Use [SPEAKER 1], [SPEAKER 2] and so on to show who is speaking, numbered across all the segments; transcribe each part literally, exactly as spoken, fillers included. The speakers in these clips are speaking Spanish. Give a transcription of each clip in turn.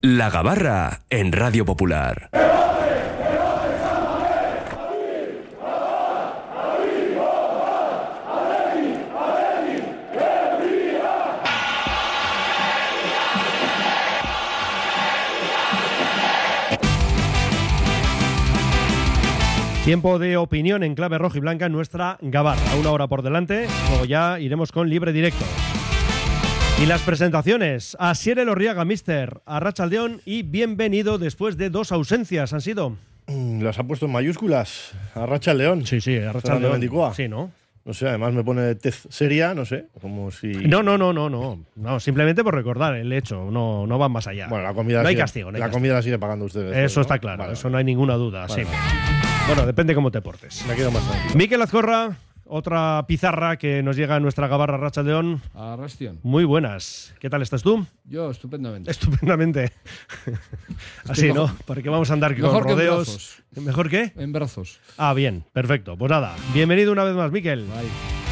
[SPEAKER 1] La Gabarra en Radio Popular.
[SPEAKER 2] Tiempo de opinión en clave roja y blanca en nuestra Gabarra. Una hora por delante, luego ya iremos con libre directo. Y las presentaciones. Asier Elorriaga, mister, Arratsaldeon y bienvenido después de dos ausencias. ¿Han sido?
[SPEAKER 3] Las ha puesto en mayúsculas. Arratsaldeon.
[SPEAKER 2] Sí, sí, Arratsaldeon. Sí, ¿no?
[SPEAKER 3] No sé, además me pone tez seria, no sé, como si...
[SPEAKER 2] No, no, no, no, no. No, simplemente por recordar el hecho, no, no van más allá.
[SPEAKER 3] Bueno, la comida
[SPEAKER 2] no hay
[SPEAKER 3] sigue,
[SPEAKER 2] castigo. No hay
[SPEAKER 3] la
[SPEAKER 2] castigo.
[SPEAKER 3] comida la sigue pagando ustedes.
[SPEAKER 2] Eso
[SPEAKER 3] ¿no?
[SPEAKER 2] está claro,
[SPEAKER 3] vale,
[SPEAKER 2] eso
[SPEAKER 3] vale.
[SPEAKER 2] no hay ninguna duda.
[SPEAKER 3] Vale,
[SPEAKER 2] Sí.
[SPEAKER 3] vale.
[SPEAKER 2] Bueno, depende cómo te portes.
[SPEAKER 3] Me quedo más tranquilo.
[SPEAKER 2] Mikel Azcorra, otra pizarra que nos llega a nuestra Gabarra Arratsaldeon.
[SPEAKER 4] Arrastión.
[SPEAKER 2] Muy buenas. ¿Qué tal estás tú?
[SPEAKER 4] Yo, estupendamente.
[SPEAKER 2] Estupendamente. Así,
[SPEAKER 4] mejor,
[SPEAKER 2] ¿no? Porque vamos a andar con
[SPEAKER 4] mejor que en
[SPEAKER 2] rodeos.
[SPEAKER 4] brazos.
[SPEAKER 2] ¿Mejor qué?
[SPEAKER 4] En brazos.
[SPEAKER 2] Ah, bien, perfecto. Pues nada, bienvenido una vez más, Mikel.
[SPEAKER 4] Ahí.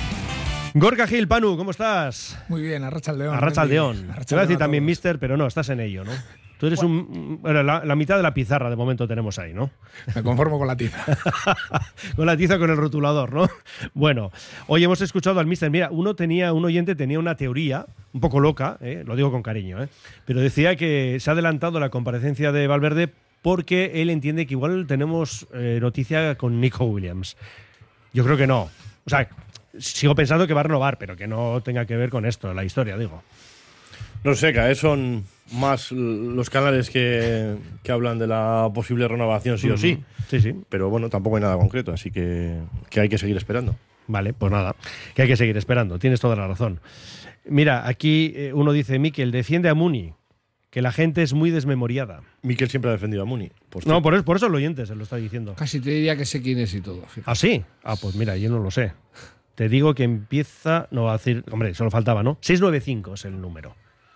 [SPEAKER 2] Gorka Gil, Panu, ¿cómo estás?
[SPEAKER 5] Muy bien, Arratsaldeon.
[SPEAKER 2] Arratsaldeon. Te voy a decir también mister, pero no, estás en ello, ¿no? Tú eres un, bueno, la, la mitad de la pizarra de momento tenemos ahí, ¿no?
[SPEAKER 5] Me conformo con la tiza.
[SPEAKER 2] Con la tiza con el rotulador, ¿no? Bueno, hoy hemos escuchado al mister. Mira, uno tenía, un oyente tenía una teoría, un poco loca, ¿eh? Lo digo con cariño, ¿eh? Pero decía que se ha adelantado la comparecencia de Valverde porque él entiende que igual tenemos eh, noticia con Nico Williams. Yo creo que no. O sea, sigo pensando que va a renovar, pero que no tenga que ver con esto, la historia, digo.
[SPEAKER 3] No sé, cada vez son más los canales que, que hablan de la posible renovación sí uh-huh. o sí.
[SPEAKER 2] Sí, sí.
[SPEAKER 3] Pero bueno, tampoco hay nada concreto, así que, que hay que seguir esperando.
[SPEAKER 2] Vale, pues nada, que hay que seguir esperando. Tienes toda la razón. Mira, aquí eh, uno dice, Mikel, defiende a Muni, que la gente es muy desmemoriada.
[SPEAKER 3] Mikel siempre ha defendido a Muni.
[SPEAKER 2] Por no, por eso, por eso el oyente se lo está diciendo.
[SPEAKER 4] Casi te diría que sé quién es y todo. Fíjate.
[SPEAKER 2] ¿Ah, sí? Ah, pues mira, yo no lo sé. Te digo que empieza, no va a decir, hombre, solo faltaba, ¿no? seiscientos noventa y cinco es el número.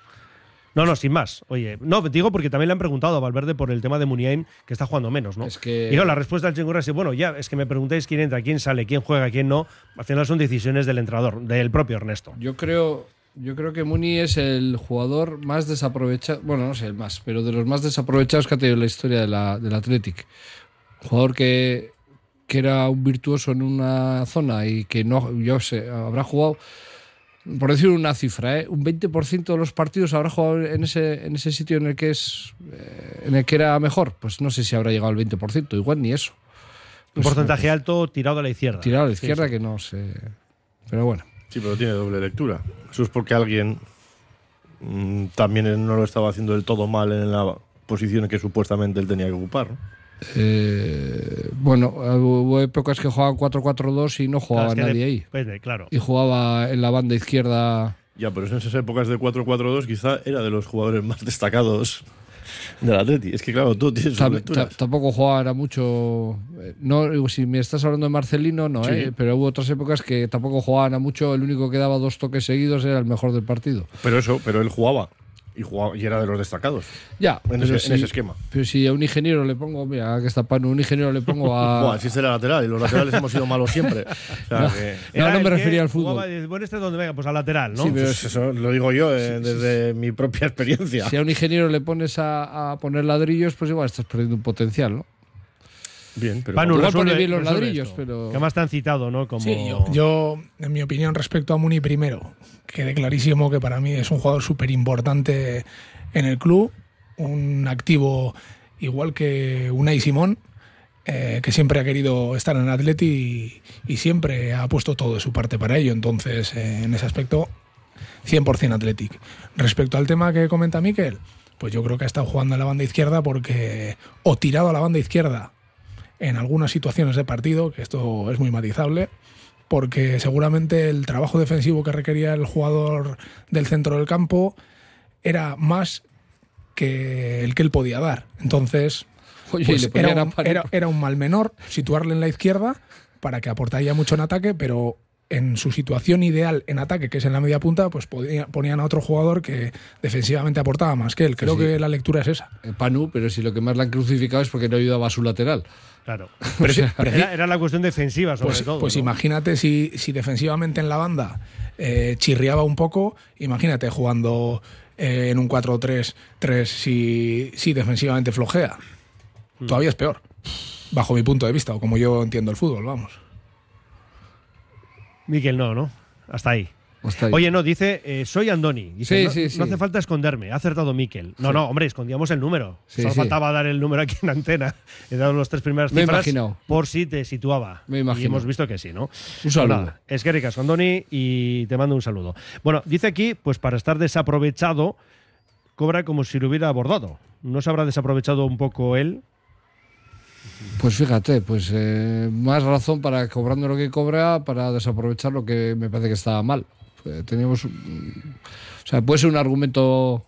[SPEAKER 2] No, no, sin más. Oye, no, digo porque también le han preguntado a Valverde por el tema de Muniain, que está jugando menos, ¿no?
[SPEAKER 4] Es que...
[SPEAKER 2] Y claro, la respuesta del Chingurra es, bueno, ya, es que me preguntáis quién entra, quién sale, quién juega, quién no. Al final son decisiones del entrenador, del propio Ernesto.
[SPEAKER 4] Yo creo, yo creo que Muni es el jugador más desaprovechado, bueno, no sé el más, pero de los más desaprovechados que ha tenido la historia de la, del Athletic. Un jugador que, que era un virtuoso en una zona y que no, yo sé, habrá jugado... Por decir una cifra, ¿eh? Un veinte por ciento de los partidos habrá jugado en ese, en ese sitio en el que es eh, en el que era mejor. Pues no sé si habrá llegado al veinte por ciento, igual ni eso.
[SPEAKER 2] Un pues, porcentaje pues, alto tirado a la izquierda.
[SPEAKER 4] Tirado a la izquierda, sí, sí. Que no sé. Pero bueno.
[SPEAKER 3] Sí, pero tiene doble lectura. Eso es porque alguien mmm, también no lo estaba haciendo del todo mal en la posición que supuestamente él tenía que ocupar, ¿no?
[SPEAKER 4] Eh, bueno, hubo épocas que jugaban cuatro cuatro dos y no jugaba claro, es nadie de, ahí.
[SPEAKER 2] Pues, claro.
[SPEAKER 4] Y jugaba en la banda izquierda.
[SPEAKER 3] Ya, pero en esas épocas de cuatro cuatro dos quizá era de los jugadores más destacados del Atleti. Es que claro, tú tienes sus lecturas.
[SPEAKER 4] Tampoco jugaba era mucho. No, si me estás hablando de Marcelino, no, sí. eh, pero hubo otras épocas que tampoco jugaban a mucho. El único que daba dos toques seguidos era el mejor del partido.
[SPEAKER 3] Pero eso, pero él jugaba. Y, jugaba, y era de los destacados.
[SPEAKER 4] Ya,
[SPEAKER 3] en ese,
[SPEAKER 4] si,
[SPEAKER 3] en ese esquema.
[SPEAKER 4] Pero si a un ingeniero le pongo, mira, que está Panu, un ingeniero le pongo a.
[SPEAKER 3] Bueno, si será lateral, y los laterales hemos sido malos siempre. O sea,
[SPEAKER 4] no,
[SPEAKER 3] que...
[SPEAKER 4] no, no me refería al fútbol.
[SPEAKER 2] Jugaba, bueno, este donde venga, pues al lateral, ¿no?
[SPEAKER 3] Sí, pero pues eso lo digo yo eh, sí, desde sí. mi propia experiencia.
[SPEAKER 4] Si a un ingeniero le pones a, a poner ladrillos, pues igual estás perdiendo un potencial, ¿no?
[SPEAKER 3] Bien, pero
[SPEAKER 2] Panu,
[SPEAKER 4] igual
[SPEAKER 2] resuelve,
[SPEAKER 4] pone bien los ladrillos,
[SPEAKER 2] esto.
[SPEAKER 4] pero.
[SPEAKER 2] Que más te han citado, ¿no? Como...
[SPEAKER 5] Sí, yo, yo, en mi opinión, respecto a Muni primero, quede clarísimo que para mí es un jugador súper importante en el club, un activo igual que Unai Simón, eh, que siempre ha querido estar en el Atleti y, y siempre ha puesto todo de su parte para ello. Entonces, eh, en ese aspecto, cien por ciento Athletic. Respecto al tema que comenta Mikel, pues yo creo que ha estado jugando en la banda izquierda porque, o tirado a la banda izquierda en algunas situaciones de partido, que esto es muy matizable, porque seguramente el trabajo defensivo que requería el jugador del centro del campo era más que el que él podía dar. Entonces,
[SPEAKER 4] Oye,
[SPEAKER 5] pues
[SPEAKER 4] le
[SPEAKER 5] era, un, era, era un mal menor situarle en la izquierda para que aportaría mucho en ataque, pero en su situación ideal en ataque, que es en la media punta, pues podía, ponían a otro jugador que defensivamente aportaba más que él. Creo sí, sí. que la lectura es esa.
[SPEAKER 4] Panu, pero si lo que más le han crucificado es porque no ayudaba a su lateral.
[SPEAKER 2] Claro. Pero, pero era, era la cuestión defensiva, sobre
[SPEAKER 5] pues,
[SPEAKER 2] todo.
[SPEAKER 5] Pues
[SPEAKER 2] ¿no?
[SPEAKER 5] imagínate si, si defensivamente en la banda eh, chirriaba un poco, imagínate jugando eh, en un cuatro tres tres si, si defensivamente flojea. Mm. Todavía es peor, bajo mi punto de vista, o como yo entiendo el fútbol, vamos.
[SPEAKER 2] Miquel, no, ¿no? Hasta ahí.
[SPEAKER 4] Hasta ahí.
[SPEAKER 2] Oye, no, dice, eh, soy Andoni. Dice,
[SPEAKER 4] Sí,
[SPEAKER 2] no,
[SPEAKER 4] sí, sí.
[SPEAKER 2] no hace falta esconderme, ha acertado Miquel. No,
[SPEAKER 4] Sí.
[SPEAKER 2] no, hombre, escondíamos el número.
[SPEAKER 4] Sí,
[SPEAKER 2] Solo
[SPEAKER 4] sí.
[SPEAKER 2] faltaba dar el número aquí en antena. He dado las tres primeras
[SPEAKER 4] Me he
[SPEAKER 2] cifras
[SPEAKER 4] imaginado.
[SPEAKER 2] por si te situaba.
[SPEAKER 4] Me imagino.
[SPEAKER 2] Y hemos visto que sí, ¿no?
[SPEAKER 4] Un saludo.
[SPEAKER 2] Pues nada, es que ricas, Andoni, y te mando un saludo. Bueno, dice aquí, pues para estar desaprovechado, cobra como si lo hubiera abordado. ¿No se habrá desaprovechado un poco él?
[SPEAKER 4] Pues fíjate, pues eh, más razón para cobrando lo que cobra para desaprovechar lo que me parece que estaba mal. Eh, teníamos, un- o sea, puede ser un argumento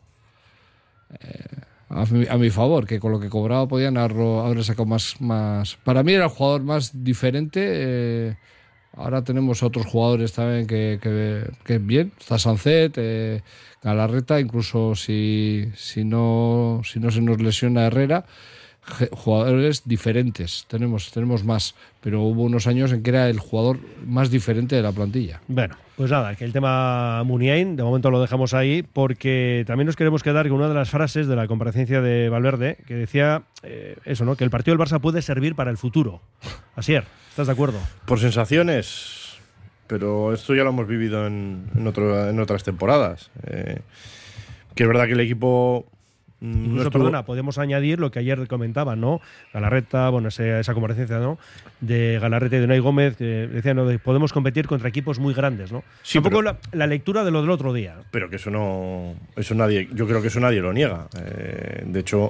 [SPEAKER 4] eh, a, mi, a mi favor, que con lo que cobraba podían haberlo- haber sacado más, más. Para mí era el jugador más diferente. eh, ahora tenemos otros jugadores también que, que, que bien. Está Sancet, eh, Galarreta, incluso si, si, no, si no se nos lesiona Herrera. Je- Jugadores diferentes, tenemos, tenemos más, pero hubo unos años en que era el jugador más diferente de la plantilla.
[SPEAKER 2] Bueno, pues nada, que el tema Muniain, de momento lo dejamos ahí, porque también nos queremos quedar con una de las frases de la comparecencia de Valverde, que decía eh, eso, ¿no? Que el partido del Barça puede servir para el futuro. Asier, ¿estás de acuerdo?
[SPEAKER 3] Por sensaciones, pero esto ya lo hemos vivido en, en, otro, en otras temporadas. Eh, que es verdad que el equipo... mm, no
[SPEAKER 2] Incluso,
[SPEAKER 3] estuvo-
[SPEAKER 2] perdona, podemos añadir lo que ayer comentaban, ¿no? Galarreta, bueno, ese- esa comparecencia, ¿no? De Galarreta y de Unai Gómez, que decían, ¿no? De podemos competir contra equipos muy grandes, ¿no?
[SPEAKER 3] Sí,
[SPEAKER 2] un poco
[SPEAKER 3] pero-
[SPEAKER 2] la, la lectura de lo del otro día.
[SPEAKER 3] Pero que eso no. Eso nadie. Yo creo que eso nadie lo niega. Eh, de hecho,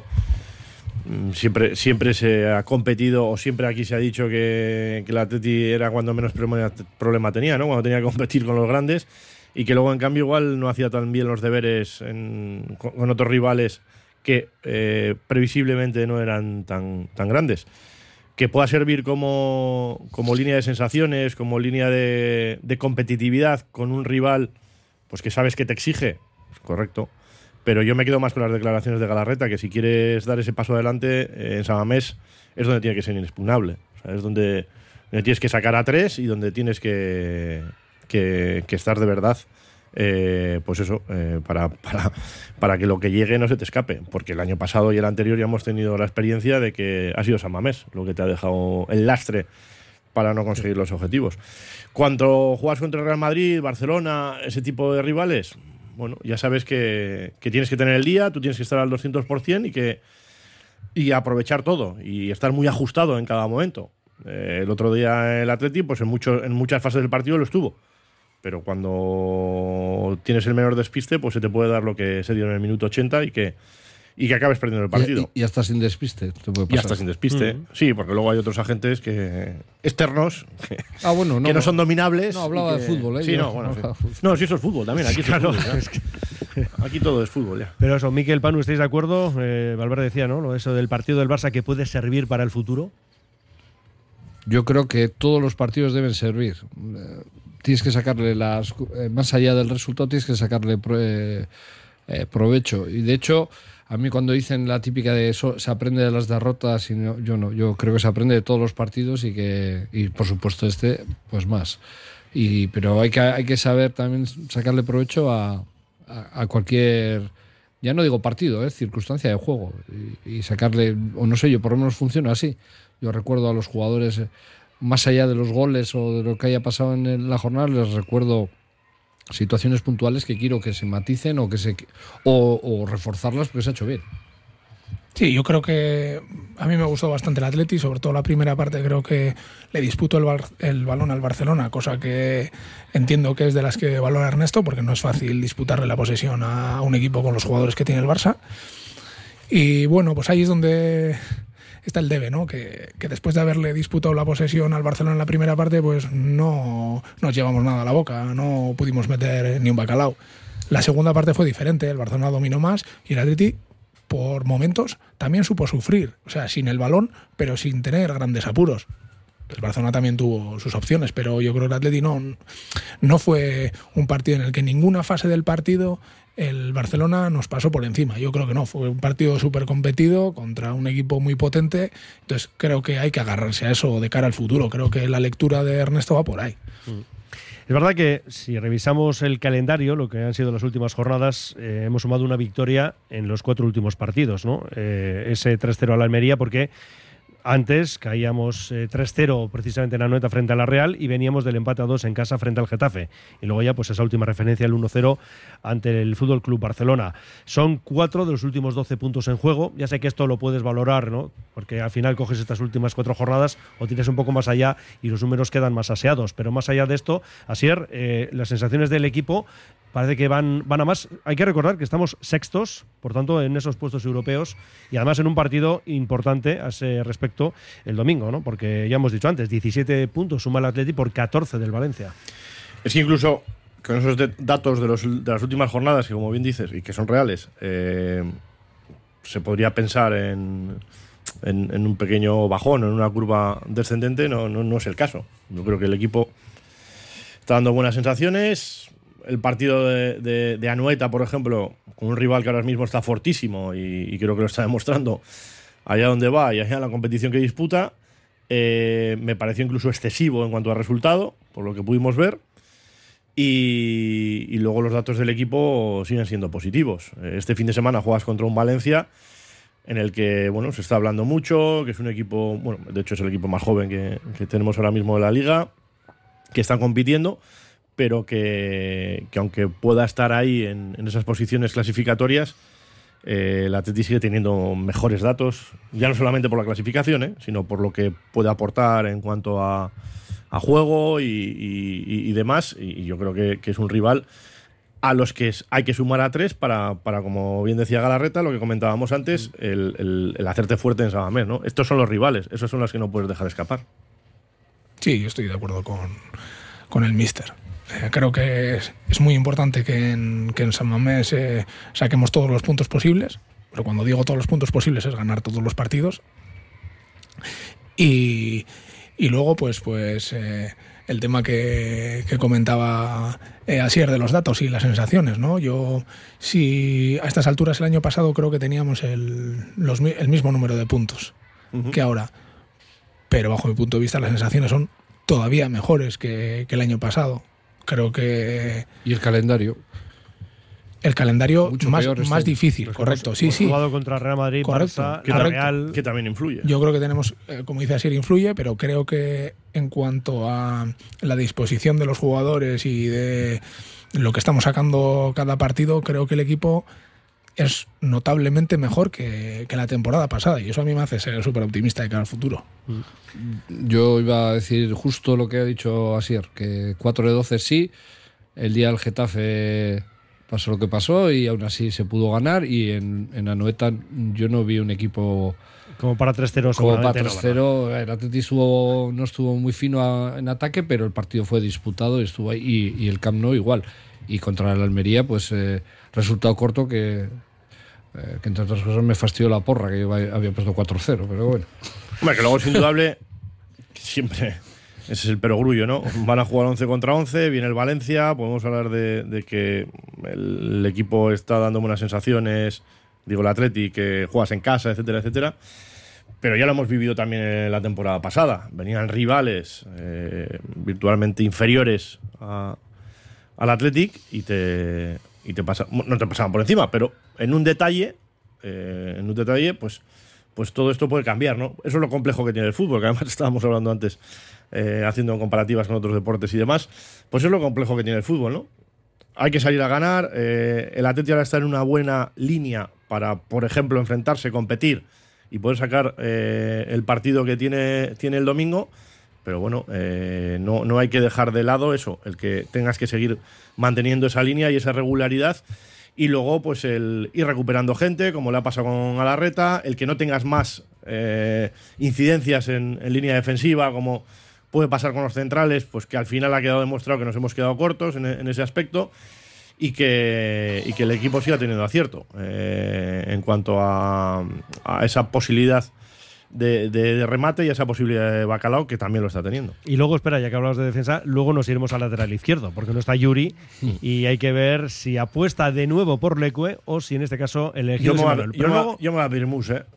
[SPEAKER 3] mm, siempre, siempre se ha competido, o siempre aquí se ha dicho que, que el Atleti era cuando menos problema, problema tenía, ¿no? Cuando tenía que competir con los grandes. Y que luego, en cambio, igual no hacía tan bien los deberes en- con, con otros rivales que eh, previsiblemente no eran tan, tan grandes. Que pueda servir como, como línea de sensaciones, como línea de, de competitividad con un rival pues que sabes que te exige, pues correcto. Pero yo me quedo más con las declaraciones de Galarreta, que si quieres dar ese paso adelante, eh, en San Mamés es donde tiene que ser inexpugnable. O sea, es donde, donde tienes que sacar a tres y donde tienes que, que, que estar de verdad, eh, pues eso, eh, para, para, para que lo que llegue no se te escape. Porque el año pasado y el anterior ya hemos tenido la experiencia de que ha sido San Mamés lo que te ha dejado el lastre para no conseguir los objetivos. Cuando juegas contra el Real Madrid, Barcelona, ese tipo de rivales, bueno, ya sabes que, que tienes que tener el día, tú tienes que estar al doscientos por ciento y, que, y aprovechar todo y estar muy ajustado en cada momento. Eh, el otro día el Atleti, pues en, mucho, en muchas fases del partido lo estuvo. Pero cuando tienes el menor despiste, pues se te puede dar lo que se dio en el minuto ochenta y que, y que acabes perdiendo el partido.
[SPEAKER 4] Y, y hasta sin despiste. Te puede
[SPEAKER 3] Y
[SPEAKER 4] pasar.
[SPEAKER 3] hasta sin despiste.
[SPEAKER 2] Mm.
[SPEAKER 3] Sí, porque luego hay otros agentes que externos que,
[SPEAKER 4] Ah, bueno, no,
[SPEAKER 3] que no son dominables.
[SPEAKER 4] No, hablaba
[SPEAKER 3] y
[SPEAKER 4] de
[SPEAKER 3] que-
[SPEAKER 4] fútbol, ¿eh?
[SPEAKER 3] Sí,
[SPEAKER 4] Yo
[SPEAKER 3] no,
[SPEAKER 4] no
[SPEAKER 3] bueno, sí.
[SPEAKER 4] hablaba de fútbol.
[SPEAKER 3] No, sí, eso es fútbol también. Aquí
[SPEAKER 2] Claro,
[SPEAKER 3] es fútbol, ya. Aquí todo es fútbol, ya.
[SPEAKER 2] Pero eso, Miquel, Panu, ¿estáis de acuerdo? Eh, Valverde decía, ¿no? Lo eso del partido del Barça que puede servir para el futuro.
[SPEAKER 4] Yo creo que todos los partidos deben servir. Eh, Tienes que sacarle las. eh, más allá del resultado, tienes que sacarle pro- eh, eh, provecho. Y de hecho, a mí cuando dicen la típica de eso, se aprende de las derrotas, y no, yo no. Yo creo que se aprende de todos los partidos y que. Y por supuesto, este, pues más. Y, pero hay que, hay que saber también sacarle provecho a, a, a cualquier. Ya no digo partido, es circunstancia de juego. Y, y sacarle. O no sé, yo por lo menos funciona así. Yo recuerdo a los jugadores. eh, más allá de los goles o de lo que haya pasado en el- la jornada, les recuerdo situaciones puntuales que quiero que se maticen o que se o, o reforzarlas porque se ha hecho bien.
[SPEAKER 5] Sí, yo creo que a mí me gustó bastante el Atleti, sobre todo la primera parte. Creo que le disputo el, bar- el balón al Barcelona, cosa que entiendo que es de las que valora Ernesto, porque no es fácil disputarle la posesión a un equipo con los jugadores que tiene el Barça. Y bueno, pues ahí es donde está el debe, ¿no? Que, que después de haberle disputado la posesión al Barcelona en la primera parte, pues no nos llevamos nada a la boca, no pudimos meter ni un bacalao. La segunda parte fue diferente, el Barcelona dominó más y el Atleti, por momentos, también supo sufrir, o sea, sin el balón, pero sin tener grandes apuros. El Barcelona también tuvo sus opciones, pero yo creo que el Atleti no, no fue un partido en el que en ninguna fase del partido el Barcelona nos pasó por encima. Yo creo que no, fue un partido súper competido contra un equipo muy potente. Entonces creo que hay que agarrarse a eso de cara al futuro. Creo que la lectura de Ernesto va por ahí.
[SPEAKER 2] Es verdad que si revisamos el calendario, lo que han sido las últimas jornadas, eh, hemos sumado una victoria en los cuatro últimos partidos, ¿no? Eh, ese tres cero a la Almería, porque antes caíamos eh, tres cero precisamente en Anoeta frente a la Real y veníamos del empate a dos en casa frente al Getafe. Y luego ya pues esa última referencia, el uno cero ante el Fútbol Club Barcelona. Son cuatro de los últimos doce puntos en juego. Ya sé que esto lo puedes valorar, ¿no? Porque al final coges estas últimas cuatro jornadas o tienes un poco más allá y los números quedan más aseados. Pero más allá de esto, Asier, eh, las sensaciones del equipo parece que van, van a más. Hay que recordar que estamos sextos, por tanto, en esos puestos europeos y además en un partido importante a ese respecto el domingo, ¿no? Porque ya hemos dicho antes, diecisiete puntos suma el Atleti por catorce del Valencia.
[SPEAKER 3] Es que incluso con esos de- datos de, los, de las últimas jornadas, que como bien dices, y que son reales, eh, se podría pensar en, en, en un pequeño bajón, en una curva descendente. No, no, no es el caso. Yo creo que el equipo está dando buenas sensaciones. El partido de, de, de Anoeta, por ejemplo, con un rival que ahora mismo está fortísimo y, y creo que lo está demostrando allá donde va y allá en la competición que disputa, eh, me pareció incluso excesivo en cuanto a resultado, por lo que pudimos ver. Y, y luego los datos del equipo siguen siendo positivos. Este fin de semana juegas contra un Valencia en el que, bueno, se está hablando mucho, que es un equipo, bueno, de hecho es el equipo más joven que, que tenemos ahora mismo de la liga, que están compitiendo, pero que, que aunque pueda estar ahí en, en esas posiciones clasificatorias, eh, el Atleti sigue teniendo mejores datos, ya no solamente por la clasificación, eh, sino por lo que puede aportar en cuanto a, a juego y, y, y demás. Y yo creo que, que es un rival a los que hay que sumar a tres para, para, como bien decía Galarreta, lo que comentábamos antes, el, el, el hacerte fuerte en San Mamés, ¿no? Estos son los rivales, esos son los que no puedes dejar escapar.
[SPEAKER 5] Sí, yo estoy de acuerdo con, con el míster. Eh, creo que es, es muy importante que en, que en San Mamés eh, saquemos todos los puntos posibles, pero cuando digo todos los puntos posibles es ganar todos los partidos. Y, y luego, pues, pues eh, el tema que, que comentaba eh, Asier de los datos y las sensaciones, ¿no? Yo, si a estas alturas el año pasado creo que teníamos el, los, el mismo número de puntos uh-huh. que ahora, pero bajo mi punto de vista las sensaciones son todavía mejores que, que el año pasado. Creo que...
[SPEAKER 4] Y el calendario.
[SPEAKER 5] El calendario
[SPEAKER 4] Mucho
[SPEAKER 5] más,
[SPEAKER 4] peor
[SPEAKER 5] más
[SPEAKER 4] este
[SPEAKER 5] difícil,
[SPEAKER 2] Pues
[SPEAKER 5] correcto.
[SPEAKER 2] hemos,
[SPEAKER 5] Sí,
[SPEAKER 2] hemos
[SPEAKER 5] sí.
[SPEAKER 2] jugado contra Real Madrid,
[SPEAKER 5] Correcto,
[SPEAKER 2] Barça,
[SPEAKER 3] Que,
[SPEAKER 2] la
[SPEAKER 3] también,
[SPEAKER 2] Real.
[SPEAKER 3] que también influye.
[SPEAKER 5] Yo creo que tenemos, eh, como dice Asier, influye, pero creo que en cuanto a la disposición de los jugadores y de lo que estamos sacando cada partido, creo que el equipo es notablemente mejor que, que la temporada pasada, y eso a mí me hace ser súper optimista de cara al futuro.
[SPEAKER 4] Yo iba a decir justo lo que ha dicho Asier, que cuatro de doce sí, el día del Getafe pasó lo que pasó y aún así se pudo ganar, y en, en Anoeta yo no vi un equipo
[SPEAKER 2] como para tres cero.
[SPEAKER 4] como para tres cero. El Atleti estuvo, no estuvo muy fino a, en ataque, pero el partido fue disputado y estuvo ahí, y, y el Camp Nou igual. Y contra el Almería, pues eh, resultado corto que, eh, que entre otras cosas me fastidió la porra, que yo había puesto cuatro cero, pero bueno.
[SPEAKER 3] Hombre, que luego es indudable que siempre ese es el perogrullo, ¿no? Van a jugar once contra once, viene el Valencia, podemos hablar de, de que el, el equipo está dando buenas sensaciones, digo el Atleti, que juegas en casa, etcétera, etcétera. Pero ya lo hemos vivido también en la temporada pasada. Venían rivales eh, virtualmente inferiores a, al Athletic y te, y te pasa, no te pasaban por encima, pero en un detalle, eh, en un detalle, pues, pues todo esto puede cambiar, ¿no? Eso es lo complejo que tiene el fútbol, que además estábamos hablando antes, eh, haciendo comparativas con otros deportes y demás. Pues es lo complejo que tiene el fútbol, ¿no? Hay que salir a ganar. Eh, el Atleti ahora está en una buena línea para, por ejemplo, enfrentarse, competir y poder sacar eh, el partido que tiene, tiene el domingo. Pero bueno, eh, no, no hay que dejar de lado eso, el que tengas que seguir manteniendo esa línea y esa regularidad. Y luego, pues, el ir recuperando gente, como le ha pasado con Galarreta, el que no tengas más eh, incidencias en, en línea defensiva, como puede pasar con los centrales, pues que al final ha quedado demostrado que nos hemos quedado cortos en, en ese aspecto, y que, y que el equipo siga teniendo acierto eh, en cuanto a, a esa posibilidad De, de, de remate y esa posibilidad de Bacalao, que también lo está teniendo.
[SPEAKER 2] Y luego, espera, ya que hablabas de defensa, luego nos iremos al lateral izquierdo, porque no está Yuri, y hay que ver si apuesta de nuevo por Leque o si en este caso elegimos
[SPEAKER 3] yo, me
[SPEAKER 2] Manuel.
[SPEAKER 3] yo, luego... yo me voy a pedir mus, ¿eh?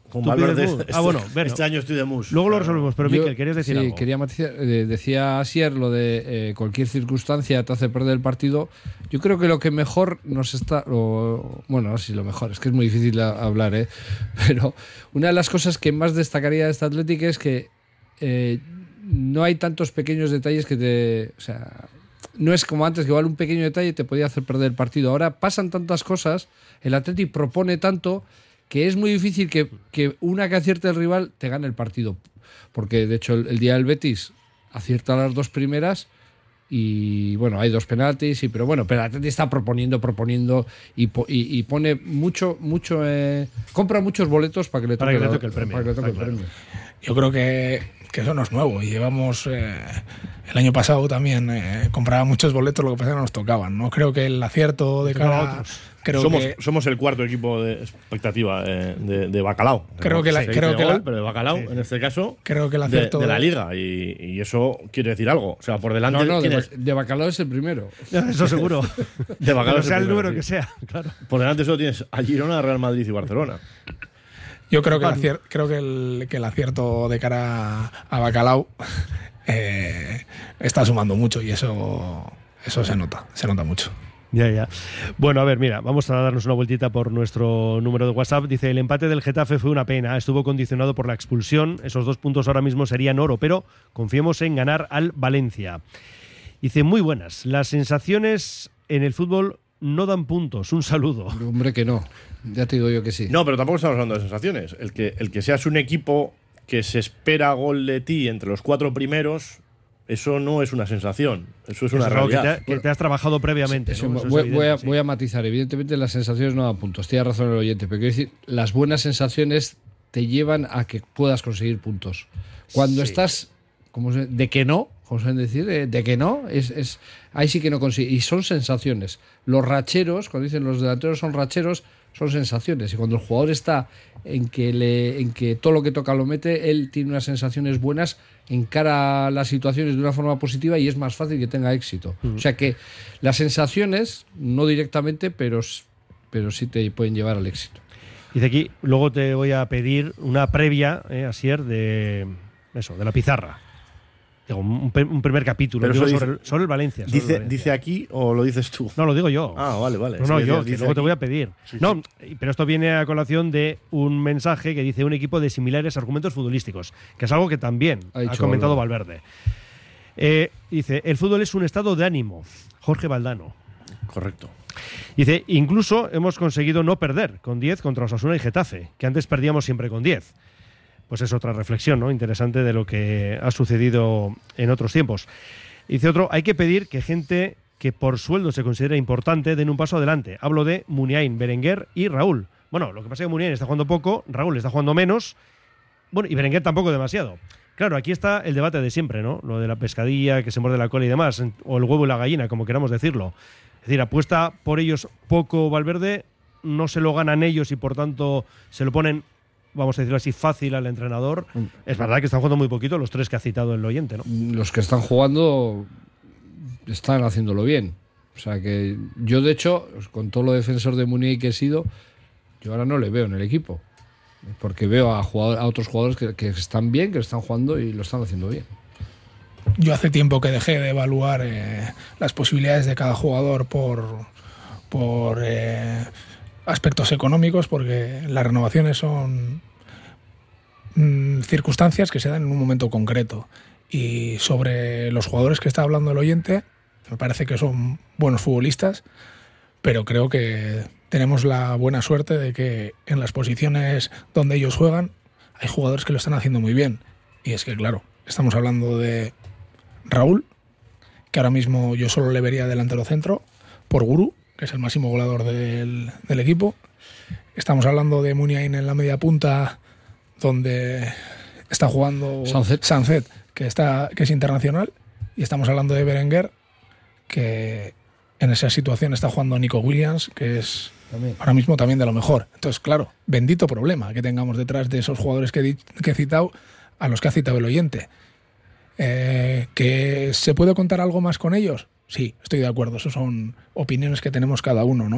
[SPEAKER 3] Con
[SPEAKER 2] ¿Tú
[SPEAKER 3] Valverde,
[SPEAKER 2] pides mus?
[SPEAKER 3] este,
[SPEAKER 2] Ah, bueno, bueno.
[SPEAKER 3] este año estoy de mus.
[SPEAKER 2] Luego lo resolvemos, pero
[SPEAKER 4] Yo-
[SPEAKER 2] Miquel, ¿querías decir
[SPEAKER 4] sí,
[SPEAKER 2] algo?
[SPEAKER 4] quería matizar. eh, decía Asier lo de eh, cualquier circunstancia te hace perder el partido. Yo creo que lo que mejor nos está. O, bueno, no sé si lo mejor, es que es muy difícil a- hablar, ¿eh? Pero una de las cosas que más destacaría de esta Atlético es que eh, no hay tantos pequeños detalles que te. O sea, no es como antes, que igual un pequeño detalle te podía hacer perder el partido. Ahora pasan tantas cosas, el Atlético propone tanto, que es muy difícil que, que una que acierte el rival te gane el partido. Porque, de hecho, el, el día del Betis acierta las dos primeras y, bueno, hay dos penaltis, y, pero bueno, pero el Atlético está proponiendo, proponiendo y, po- y, y pone mucho, mucho... eh, compra muchos boletos para que le toque,
[SPEAKER 2] Para que le
[SPEAKER 4] la-
[SPEAKER 2] toque el premio,
[SPEAKER 4] para que le toque
[SPEAKER 2] está
[SPEAKER 4] el
[SPEAKER 2] claro.
[SPEAKER 4] premio.
[SPEAKER 5] Yo creo que, que eso no es nuevo y llevamos eh, el año pasado también eh, compraba muchos boletos, lo que pasa es que no nos tocaban. No creo que el acierto de
[SPEAKER 2] tocaba
[SPEAKER 5] cara
[SPEAKER 2] a otros.
[SPEAKER 5] creo
[SPEAKER 3] somos,
[SPEAKER 5] que
[SPEAKER 3] somos el cuarto equipo de expectativa eh, de, de Bacalao.
[SPEAKER 5] Creo que la-
[SPEAKER 3] Se
[SPEAKER 5] creo
[SPEAKER 3] dice
[SPEAKER 5] que
[SPEAKER 3] gol,
[SPEAKER 5] la-
[SPEAKER 3] pero de Bacalao,
[SPEAKER 2] Sí.
[SPEAKER 3] en este caso,
[SPEAKER 5] creo que el
[SPEAKER 3] de,
[SPEAKER 5] acierto
[SPEAKER 3] de la liga. Y, y eso quiere decir algo. O sea, por delante
[SPEAKER 4] No, no, de,
[SPEAKER 3] tienes-
[SPEAKER 4] Ba- de Bacalao es el primero.
[SPEAKER 2] Eso seguro.
[SPEAKER 3] de Bacalao
[SPEAKER 2] Pero
[SPEAKER 3] es el
[SPEAKER 2] sea el
[SPEAKER 3] primero,
[SPEAKER 2] número
[SPEAKER 3] sí.
[SPEAKER 2] que sea, claro.
[SPEAKER 3] Por delante solo tienes a Girona, Real Madrid y Barcelona.
[SPEAKER 5] Yo creo que el, acier- creo que el, que el acierto de cara a Bacalao eh, está sumando mucho y eso, eso se nota, se nota mucho.
[SPEAKER 2] Ya, ya. Bueno, a ver, mira, vamos a darnos una vueltita por nuestro número de WhatsApp. Dice, el empate del Getafe fue una pena, estuvo condicionado por la expulsión, esos dos puntos ahora mismo serían oro, pero confiemos en ganar al Valencia. Dice, muy buenas, las sensaciones en el fútbol no dan puntos, un saludo.
[SPEAKER 4] Hombre, que no. Ya te digo yo que sí.
[SPEAKER 3] No, pero tampoco estamos hablando de sensaciones. El que, el que seas un equipo que se espera gol de ti entre los cuatro primeros, eso no es una sensación. Eso es una
[SPEAKER 2] Eso es algo que
[SPEAKER 3] realidad.
[SPEAKER 2] te, que te has trabajado previamente.
[SPEAKER 4] Eso,
[SPEAKER 2] ¿no? Eso es
[SPEAKER 4] voy,
[SPEAKER 2] evidente,
[SPEAKER 4] voy a,
[SPEAKER 2] sí.
[SPEAKER 4] voy a matizar. Evidentemente, las sensaciones no dan puntos. Tiene razón el oyente, pero quiero decir, las buenas sensaciones te llevan a que puedas conseguir puntos. Cuando
[SPEAKER 2] Sí.
[SPEAKER 4] estás como se- de que no, como suelen decir, de, de que no, es, es ahí sí que no consigues. Y son sensaciones. Los racheros, cuando dicen los delanteros son racheros, son sensaciones. Y cuando el jugador está en que, le, en que todo lo que toca lo mete, él tiene unas sensaciones buenas, encara las situaciones de una forma positiva y es más fácil que tenga éxito. O sea que las sensaciones, no directamente, pero, s- pero sí te pueden llevar al éxito.
[SPEAKER 2] Dice aquí, luego te voy a pedir una previa, eh, Asier, de eso, de la pizarra. Digo, un, pe- un primer capítulo
[SPEAKER 3] Pero
[SPEAKER 2] digo,
[SPEAKER 3] eso
[SPEAKER 2] sobre,
[SPEAKER 3] dice-
[SPEAKER 2] el, sobre el Valencia. sobre el
[SPEAKER 3] Dice,
[SPEAKER 2] Valencia.
[SPEAKER 3] ¿Dice aquí o lo dices tú?
[SPEAKER 2] No, lo digo yo.
[SPEAKER 3] Ah, vale, vale.
[SPEAKER 2] No,
[SPEAKER 3] Es
[SPEAKER 2] no,
[SPEAKER 3] que
[SPEAKER 2] yo,
[SPEAKER 3] dice
[SPEAKER 2] que luego te
[SPEAKER 3] aquí.
[SPEAKER 2] voy a pedir. No, pero esto viene a colación de un mensaje que dice un equipo de similares argumentos futbolísticos, que es algo que también
[SPEAKER 4] Ha
[SPEAKER 2] ha,
[SPEAKER 4] dicho
[SPEAKER 2] comentado
[SPEAKER 4] Valverde.
[SPEAKER 2] Valverde. Eh, dice, el fútbol es un estado de ánimo. Jorge Valdano.
[SPEAKER 3] Correcto.
[SPEAKER 2] Dice, incluso hemos conseguido no perder con diez contra Osasuna y Getafe, que antes perdíamos siempre con diez. Pues es otra reflexión, ¿no? Interesante de lo que ha sucedido en otros tiempos. Dice otro, hay que pedir que gente que por sueldo se considera importante den un paso adelante. Hablo de Muniain, Berenguer y Raúl. Bueno, lo que pasa es que Muniain está jugando poco, Raúl está jugando menos, bueno, y Berenguer tampoco demasiado. Claro, aquí está el debate de siempre, ¿no? Lo de la pescadilla, que se muerde la cola y demás, o el huevo y la gallina, como queramos decirlo. Es decir, apuesta por ellos poco Valverde, no se lo ganan ellos y por tanto se lo ponen, vamos a decirlo así, fácil al entrenador. Es verdad que están jugando muy poquito los tres que ha citado el oyente, ¿no?
[SPEAKER 4] Los que están jugando están haciéndolo bien. O sea que yo, de hecho, con todo lo defensor de Munier que he sido, yo ahora no le veo en el equipo. Porque veo a, jugador, a otros jugadores que, que están bien, que están jugando y lo están haciendo bien.
[SPEAKER 5] Yo hace tiempo que dejé de evaluar eh, las posibilidades de cada jugador por, por eh, aspectos económicos, porque las renovaciones son mm, circunstancias que se dan en un momento concreto. Y sobre los jugadores que está hablando el oyente, me parece que son buenos futbolistas, pero creo que tenemos la buena suerte de que en las posiciones donde ellos juegan hay jugadores que lo están haciendo muy bien. Y es que, claro, estamos hablando de Raúl, que ahora mismo yo solo le vería delantero centro, por Guru, que es el máximo goleador del, del equipo. Estamos hablando de Muniain en la media punta, donde está jugando
[SPEAKER 4] Sancet.
[SPEAKER 5] Sancet, que, está, que es internacional. Y estamos hablando de Berenguer, que en esa situación está jugando Nico Williams, que es
[SPEAKER 4] También.
[SPEAKER 5] ahora mismo también de lo mejor. Entonces, claro, bendito problema que tengamos detrás de esos jugadores que he, di- que he citado, a los que ha citado el oyente. Eh, ¿Que se puede contar algo más con ellos? Sí, estoy de acuerdo. Eso son opiniones que tenemos cada uno, ¿no?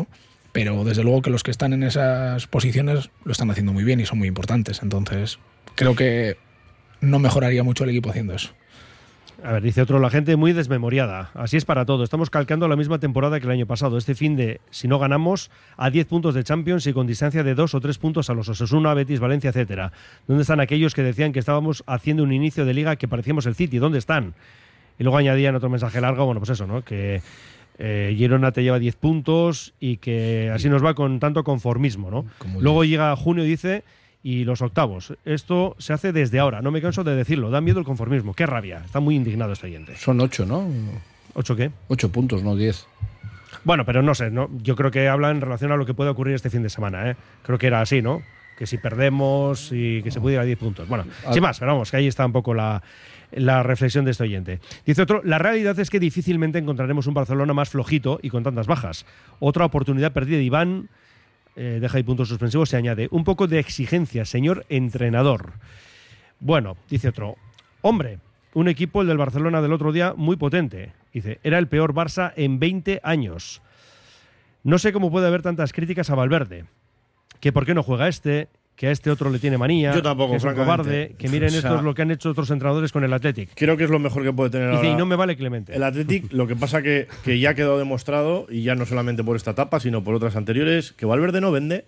[SPEAKER 5] pero desde luego que los que están en esas posiciones lo están haciendo muy bien y son muy importantes. Entonces, creo que no mejoraría mucho el equipo haciendo eso.
[SPEAKER 2] A ver, dice otro, la gente muy desmemoriada. Así es para todo. Estamos calcando la misma temporada que el año pasado. Este fin de, si no ganamos, a diez puntos de Champions y con distancia de dos o tres puntos a los Osasuna, Betis, Valencia, etcétera. ¿Dónde están aquellos que decían que estábamos haciendo un inicio de liga que parecíamos el City? ¿Dónde están? Y luego añadían otro mensaje largo, bueno, pues eso, ¿no? Que eh, Girona te lleva diez puntos y que así nos va con tanto conformismo, ¿no? Luego llega junio y dice... y los octavos. Esto se hace desde ahora, no me canso de decirlo. Da miedo el conformismo. Qué rabia. Está muy indignado este oyente.
[SPEAKER 4] Son ocho, ¿no?
[SPEAKER 2] ¿Ocho qué?
[SPEAKER 4] Ocho puntos, no diez.
[SPEAKER 2] Bueno, pero no sé, ¿no? Yo creo que habla en relación a lo que puede ocurrir este fin de semana, ¿eh? Creo que era así, ¿no? Que si perdemos y que se pudiera a diez puntos. Bueno,
[SPEAKER 4] Al...
[SPEAKER 2] sin más, pero vamos, que ahí está un poco la, la reflexión de este oyente. Dice otro, la realidad es que difícilmente encontraremos un Barcelona más flojito y con tantas bajas. Otra oportunidad perdida de Iván. Eh, deja ahí puntos suspensivos, se añade un poco de exigencia, señor entrenador. Bueno, dice otro, hombre, un equipo, el del Barcelona del otro día, muy potente. Dice, era el peor Barça en veinte años. No sé cómo puede haber tantas críticas a Valverde. Que por qué no juega este, que a este otro le tiene manía,
[SPEAKER 3] Yo tampoco,
[SPEAKER 2] que es un cobarde, que miren
[SPEAKER 3] o sea,
[SPEAKER 2] esto es lo que han hecho otros entrenadores con el Athletic.
[SPEAKER 3] Creo que es lo mejor que puede tener
[SPEAKER 2] Dice,
[SPEAKER 3] ahora
[SPEAKER 2] y no me vale Clemente.
[SPEAKER 3] el Athletic. Lo que pasa que, que ya ha quedado demostrado, y ya no solamente por esta etapa, sino por otras anteriores, que Valverde no vende.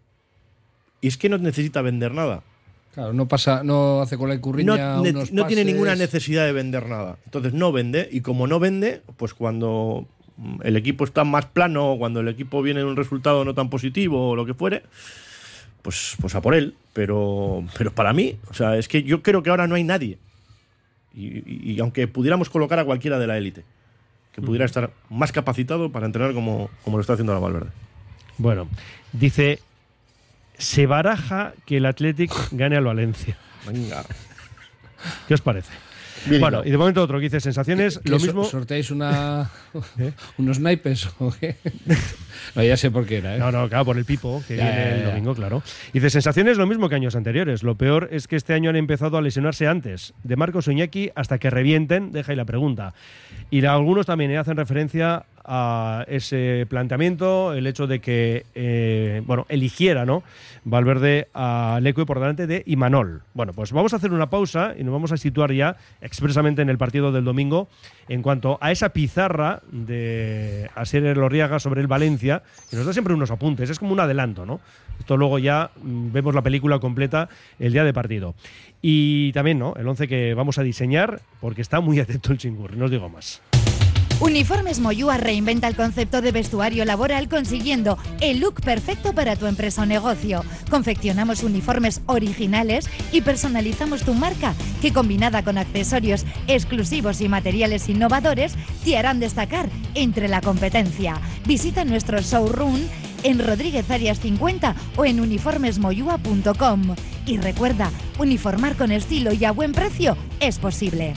[SPEAKER 3] Y es que no necesita vender nada.
[SPEAKER 4] Claro, no pasa, no hace con la curriña
[SPEAKER 3] No, ne-
[SPEAKER 4] unos
[SPEAKER 3] no tiene
[SPEAKER 4] pases.
[SPEAKER 3] ninguna necesidad de vender nada. Entonces no vende, y como no vende, pues cuando el equipo está más plano, cuando el equipo viene en un resultado no tan positivo o lo que fuere, pues, pues a por él. Pero, pero para mí, o sea, es que yo creo que ahora no hay nadie. Y, y, y aunque pudiéramos colocar a cualquiera de la élite, que pudiera estar más capacitado para entrenar como, como lo está haciendo la Valverde.
[SPEAKER 2] Bueno, dice, se baraja que el Athletic gane al Valencia.
[SPEAKER 3] Venga.
[SPEAKER 2] ¿Qué os parece?
[SPEAKER 3] Bien,
[SPEAKER 2] Bueno,
[SPEAKER 3] claro.
[SPEAKER 2] y de momento otro que dice sensaciones,
[SPEAKER 4] ¿Qué
[SPEAKER 2] lo
[SPEAKER 4] so-
[SPEAKER 2] mismo.
[SPEAKER 4] ¿Sorteáis una,
[SPEAKER 2] ¿Eh?
[SPEAKER 4] unos naipes o qué? No, ya sé por qué era, ¿eh?
[SPEAKER 2] No, no, claro, por el Pipo, que
[SPEAKER 4] Ya,
[SPEAKER 2] viene
[SPEAKER 4] ya,
[SPEAKER 2] el
[SPEAKER 4] ya.
[SPEAKER 2] domingo, claro. Dice, sensaciones lo mismo que años anteriores. Lo peor es que este año han empezado a lesionarse antes. De Marcos Iñaki hasta que revienten, deja ahí la pregunta. Y la- algunos también eh, hacen referencia a ese planteamiento, el hecho de que, eh, bueno, eligiera, ¿no?, Valverde a Leque por delante de Imanol. Bueno, pues vamos a hacer una pausa y nos vamos a situar ya expresamente en el partido del domingo en cuanto a esa pizarra de Asier Elorriaga sobre el Valencia, que nos da siempre unos apuntes, es como un adelanto, ¿no? Esto luego ya mm, vemos la película completa el día de partido. Y también, ¿no?, el once que vamos a diseñar, porque está muy atento el Chingurri, no os digo más.
[SPEAKER 6] Uniformes Moyúa reinventa el concepto de vestuario laboral consiguiendo el look perfecto para tu empresa o negocio. Confeccionamos uniformes originales y personalizamos tu marca, que combinada con accesorios exclusivos y materiales innovadores te harán destacar entre la competencia. Visita nuestro showroom en Rodríguez Arias cincuenta o en uniformes moyúa punto com. Y recuerda, uniformar con estilo y a buen precio es posible.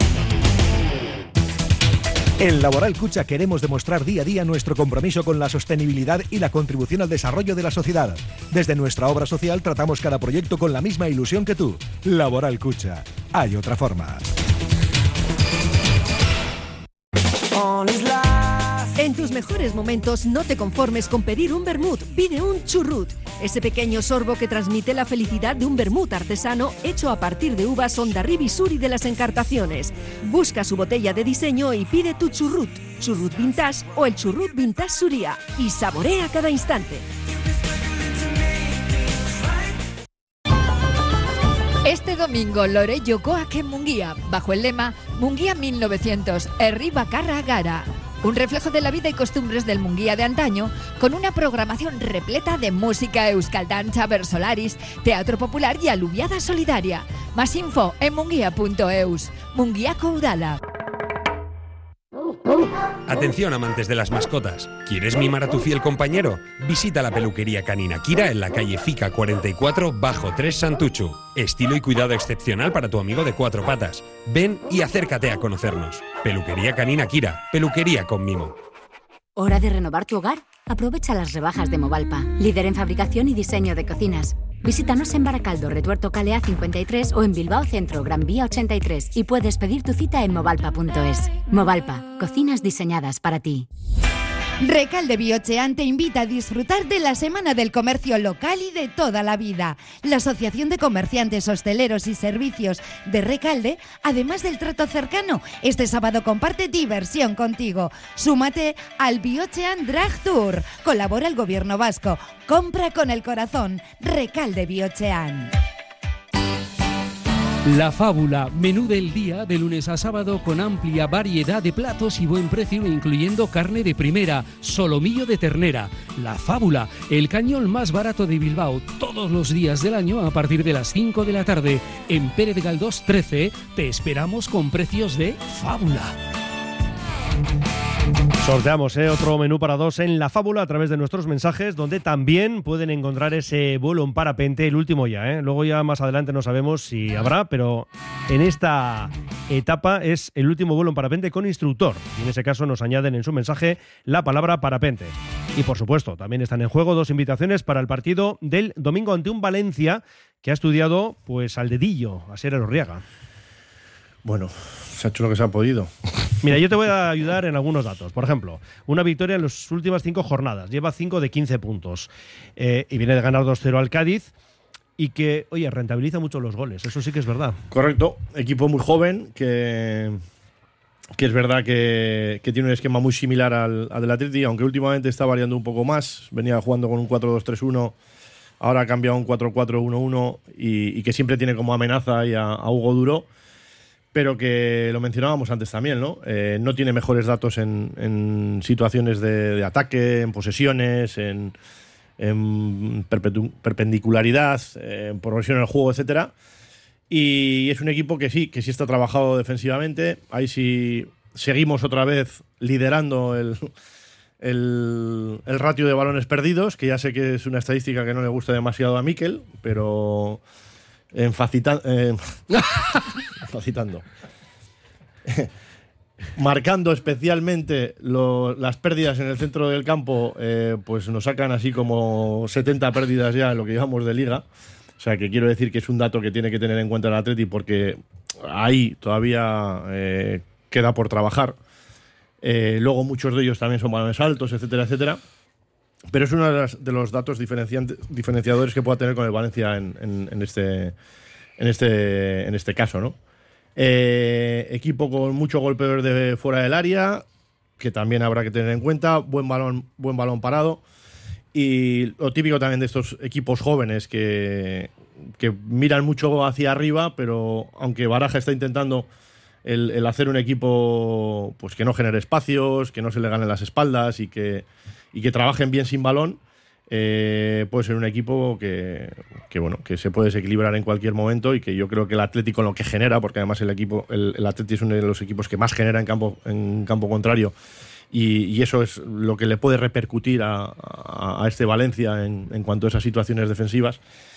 [SPEAKER 7] En Laboral Cucha queremos demostrar día a día nuestro compromiso con la sostenibilidad y la contribución al desarrollo de la sociedad. Desde nuestra obra social tratamos cada proyecto con la misma ilusión que tú. Laboral Cucha. Hay otra forma.
[SPEAKER 8] En tus mejores momentos no te conformes con pedir un vermut, pide un churrut. Ese pequeño sorbo que transmite la felicidad de un vermut artesano hecho a partir de uvas Ondarribi Suri de las Encartaciones. Busca su botella de diseño y pide tu churrut, churrut vintage o el churrut vintage Suria y saborea cada instante.
[SPEAKER 9] Este domingo Lorello Coac en Munguía, bajo el lema Munguía mil novecientos, Herri Bakarra Gara. Un reflejo de la vida y costumbres del Munguía de antaño, con una programación repleta de música, euskaldancha, versolaris, teatro popular y aluviada solidaria. Más info en munguía punto eus. Munguiako Udala.
[SPEAKER 1] Atención, amantes de las mascotas. ¿Quieres mimar a tu fiel compañero? Visita la peluquería canina Kira en la calle Fica cuarenta y cuatro, bajo tres Santuchu. Estilo y cuidado excepcional para tu amigo de cuatro patas. Ven y acércate a conocernos. Peluquería canina Kira. Peluquería con mimo.
[SPEAKER 10] ¿Hora de renovar tu hogar? Aprovecha las rebajas de Movalpa, líder en fabricación y diseño de cocinas. Visítanos en Baracaldo, Retuerto Calea cincuenta y tres o en Bilbao Centro, Gran Vía ochenta y tres y puedes pedir tu cita en movalpa punto es. Movalpa, cocinas diseñadas para ti.
[SPEAKER 6] Recalde Biochean te invita a disfrutar de la Semana del Comercio Local y de toda la vida. La Asociación de Comerciantes, Hosteleros y Servicios de Recalde, además del trato cercano, este sábado comparte diversión contigo. Súmate al Biochean Drag Tour. Colabora el Gobierno Vasco. Compra con el corazón. Recalde Biochean.
[SPEAKER 11] La Fábula, menú del día de lunes a sábado con amplia variedad de platos y buen precio, incluyendo carne de primera, solomillo de ternera. La Fábula, el cañón más barato de Bilbao, todos los días del año a partir de las cinco de la tarde. En Pérez Galdós trece te esperamos con precios de Fábula.
[SPEAKER 2] Sorteamos ¿eh? otro menú para dos en La Fábula a través de nuestros mensajes, donde también pueden encontrar ese vuelo en parapente, el último ya. ¿eh? Luego ya más adelante no sabemos si habrá, pero en esta etapa es el último vuelo en parapente con instructor. Y en ese caso nos añaden en su mensaje la palabra parapente. Y por supuesto, también están en juego dos invitaciones para el partido del domingo ante un Valencia que ha estudiado pues al dedillo a Asier Elorriaga.
[SPEAKER 3] Bueno, se ha hecho lo que se ha podido.
[SPEAKER 2] Mira, yo te voy a ayudar en algunos datos. Por ejemplo, una victoria en las últimas cinco jornadas. Lleva cinco de quince puntos. Eh, y viene de ganar dos cero al Cádiz. Y que, oye, rentabiliza mucho los goles. Eso sí que es verdad.
[SPEAKER 3] Correcto. Equipo muy joven que, que es verdad que, que tiene un esquema muy similar al, al del Atleti, aunque últimamente está variando un poco más. Venía jugando con un cuatro dos tres uno. Ahora ha cambiado a un cuatro cuatro uno uno. Y, y que siempre tiene como amenaza ahí a, a Hugo Duro. Pero que lo mencionábamos antes también, ¿no? Eh, no tiene mejores datos en, en situaciones de, de ataque, en posesiones, en, en perpetu- perpendicularidad, eh, en progresión en el juego, etcétera. Y es un equipo que sí, que sí está trabajado defensivamente. Ahí sí seguimos otra vez liderando el, el, el ratio de balones perdidos, que ya sé que es una estadística que no le gusta demasiado a Mikel, pero... Enfacita, eh, facitando. Marcando especialmente lo, las pérdidas en el centro del campo, eh, pues nos sacan así como setenta pérdidas ya en lo que llevamos de liga. O sea que quiero decir que es un dato que tiene que tener en cuenta el Atleti, porque ahí todavía eh, queda por trabajar. Eh, luego muchos de ellos también son balones altos, etcétera, etcétera. Pero es uno de, las, de los datos diferenciadores que pueda tener con el Valencia en, en, en, este, en, este, en este caso, ¿no? Eh, equipo con mucho golpeo de fuera del área, que también habrá que tener en cuenta. Buen balón, buen balón parado. Y lo típico también de estos equipos jóvenes que, que miran mucho hacia arriba, pero aunque Baraja está intentando el, el hacer un equipo pues que no genere espacios, que no se le gane las espaldas y que y que trabajen bien sin balón, eh, puede ser un equipo que, que, bueno, que se puede desequilibrar en cualquier momento, y que yo creo que el Atlético lo que genera, porque además el equipo el, el Atlético es uno de los equipos que más genera en campo, en campo contrario, y, y eso es lo que le puede repercutir a, a, a este Valencia en, en cuanto a esas situaciones defensivas.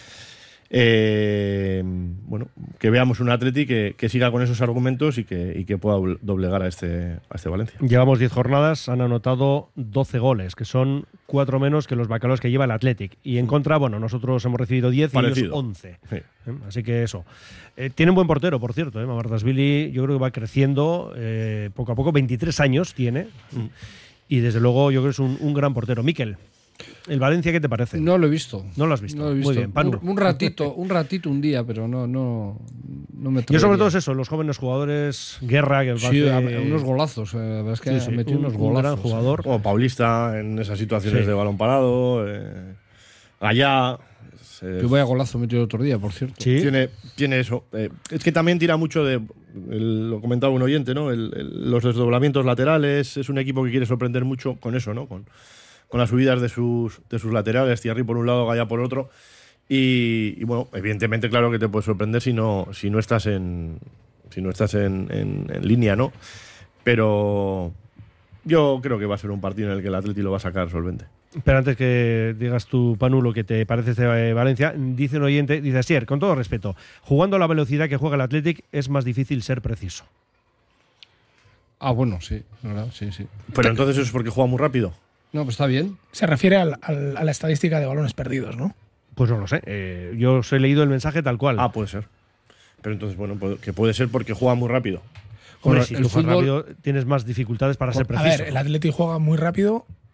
[SPEAKER 3] Eh, bueno, que veamos un Atleti que, que siga con esos argumentos y que, y que pueda doblegar a este, a este Valencia.
[SPEAKER 2] Llevamos diez jornadas, han anotado doce goles, que son cuatro menos que los bacalaos que lleva el Athletic. Y en contra, bueno, nosotros hemos recibido diez y ellos once. Sí. ¿Eh? Así que eso. Eh, tiene un buen portero, por cierto. ¿eh? Mamardashvili, yo creo que va creciendo eh, poco a poco. veintitrés años tiene. Mm. Y desde luego yo creo que es un, un gran portero. Mikel, ¿el Valencia qué te parece?
[SPEAKER 4] No lo he visto.
[SPEAKER 2] No lo has visto.
[SPEAKER 4] No lo he visto.
[SPEAKER 2] Muy bien, Panu.
[SPEAKER 4] Un, un ratito, un ratito un día, pero no, no, no me
[SPEAKER 2] Yo sobre todo es eso, los jóvenes jugadores, Guerra, que
[SPEAKER 4] sí,
[SPEAKER 2] parece...
[SPEAKER 4] unos golazos, eh, la verdad es que
[SPEAKER 2] sí,
[SPEAKER 4] ha
[SPEAKER 2] sí,
[SPEAKER 4] metido
[SPEAKER 2] un,
[SPEAKER 4] unos
[SPEAKER 2] un
[SPEAKER 4] golazos.
[SPEAKER 2] gran jugador.
[SPEAKER 3] Como Paulista en esas situaciones
[SPEAKER 2] sí.
[SPEAKER 3] de balón parado, eh, allá...
[SPEAKER 4] Eh, que vaya golazo metido el otro día, por cierto.
[SPEAKER 2] ¿Sí?
[SPEAKER 3] Tiene, tiene eso. Eh, es que también tira mucho de, el, lo comentaba un oyente, ¿no? El, el, los desdoblamientos laterales. Es un equipo que quiere sorprender mucho con eso, ¿no? Con, con las subidas de sus, de sus laterales, Thierry por un lado, Gaya por otro. Y, y bueno, evidentemente, claro que te puede sorprender si no, si no estás en, si no estás en, en, en línea, ¿no? Pero yo creo que va a ser un partido en el que el Atleti lo va a sacar solvente.
[SPEAKER 2] Pero antes que digas tú, Panu, lo que te parece este Valencia, dice un oyente, dice Asier, con todo respeto, jugando a la velocidad que juega el Athletic es más difícil ser preciso.
[SPEAKER 4] Ah, bueno, sí, ¿verdad? Sí, sí.
[SPEAKER 3] Pero entonces eso es porque juega muy rápido.
[SPEAKER 4] No, pues está bien.
[SPEAKER 5] Se refiere al, al, a la estadística de balones perdidos, ¿no?
[SPEAKER 2] Pues no lo sé. Eh, yo os he leído el mensaje tal cual.
[SPEAKER 3] Ah, puede ser. Pero entonces, bueno, que puede ser porque juega muy rápido.
[SPEAKER 2] Hombre,
[SPEAKER 4] Bueno,
[SPEAKER 2] si
[SPEAKER 4] el
[SPEAKER 2] tú juegas
[SPEAKER 4] fútbol...
[SPEAKER 2] rápido, tienes más dificultades para ser preciso.
[SPEAKER 5] A ver, el Atleti juega muy rápido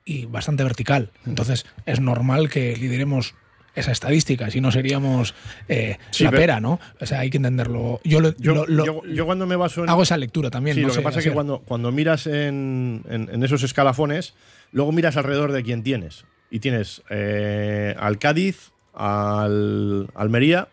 [SPEAKER 5] y bastante vertical. Entonces es normal que lideremos esa estadística, si no seríamos eh,
[SPEAKER 3] Sí,
[SPEAKER 5] la
[SPEAKER 3] pero-
[SPEAKER 5] pera, ¿no? O sea, hay que entenderlo. Yo, lo-
[SPEAKER 3] Yo,
[SPEAKER 5] lo- lo-
[SPEAKER 3] yo, yo cuando me baso en.
[SPEAKER 5] hago esa lectura también.
[SPEAKER 3] Sí,
[SPEAKER 5] no
[SPEAKER 3] lo que
[SPEAKER 5] sé,
[SPEAKER 3] pasa es que
[SPEAKER 5] Asier.
[SPEAKER 3] cuando, cuando miras en, en- en esos escalafones, luego miras alrededor de quién tienes. Y tienes eh, al Cádiz, al Almería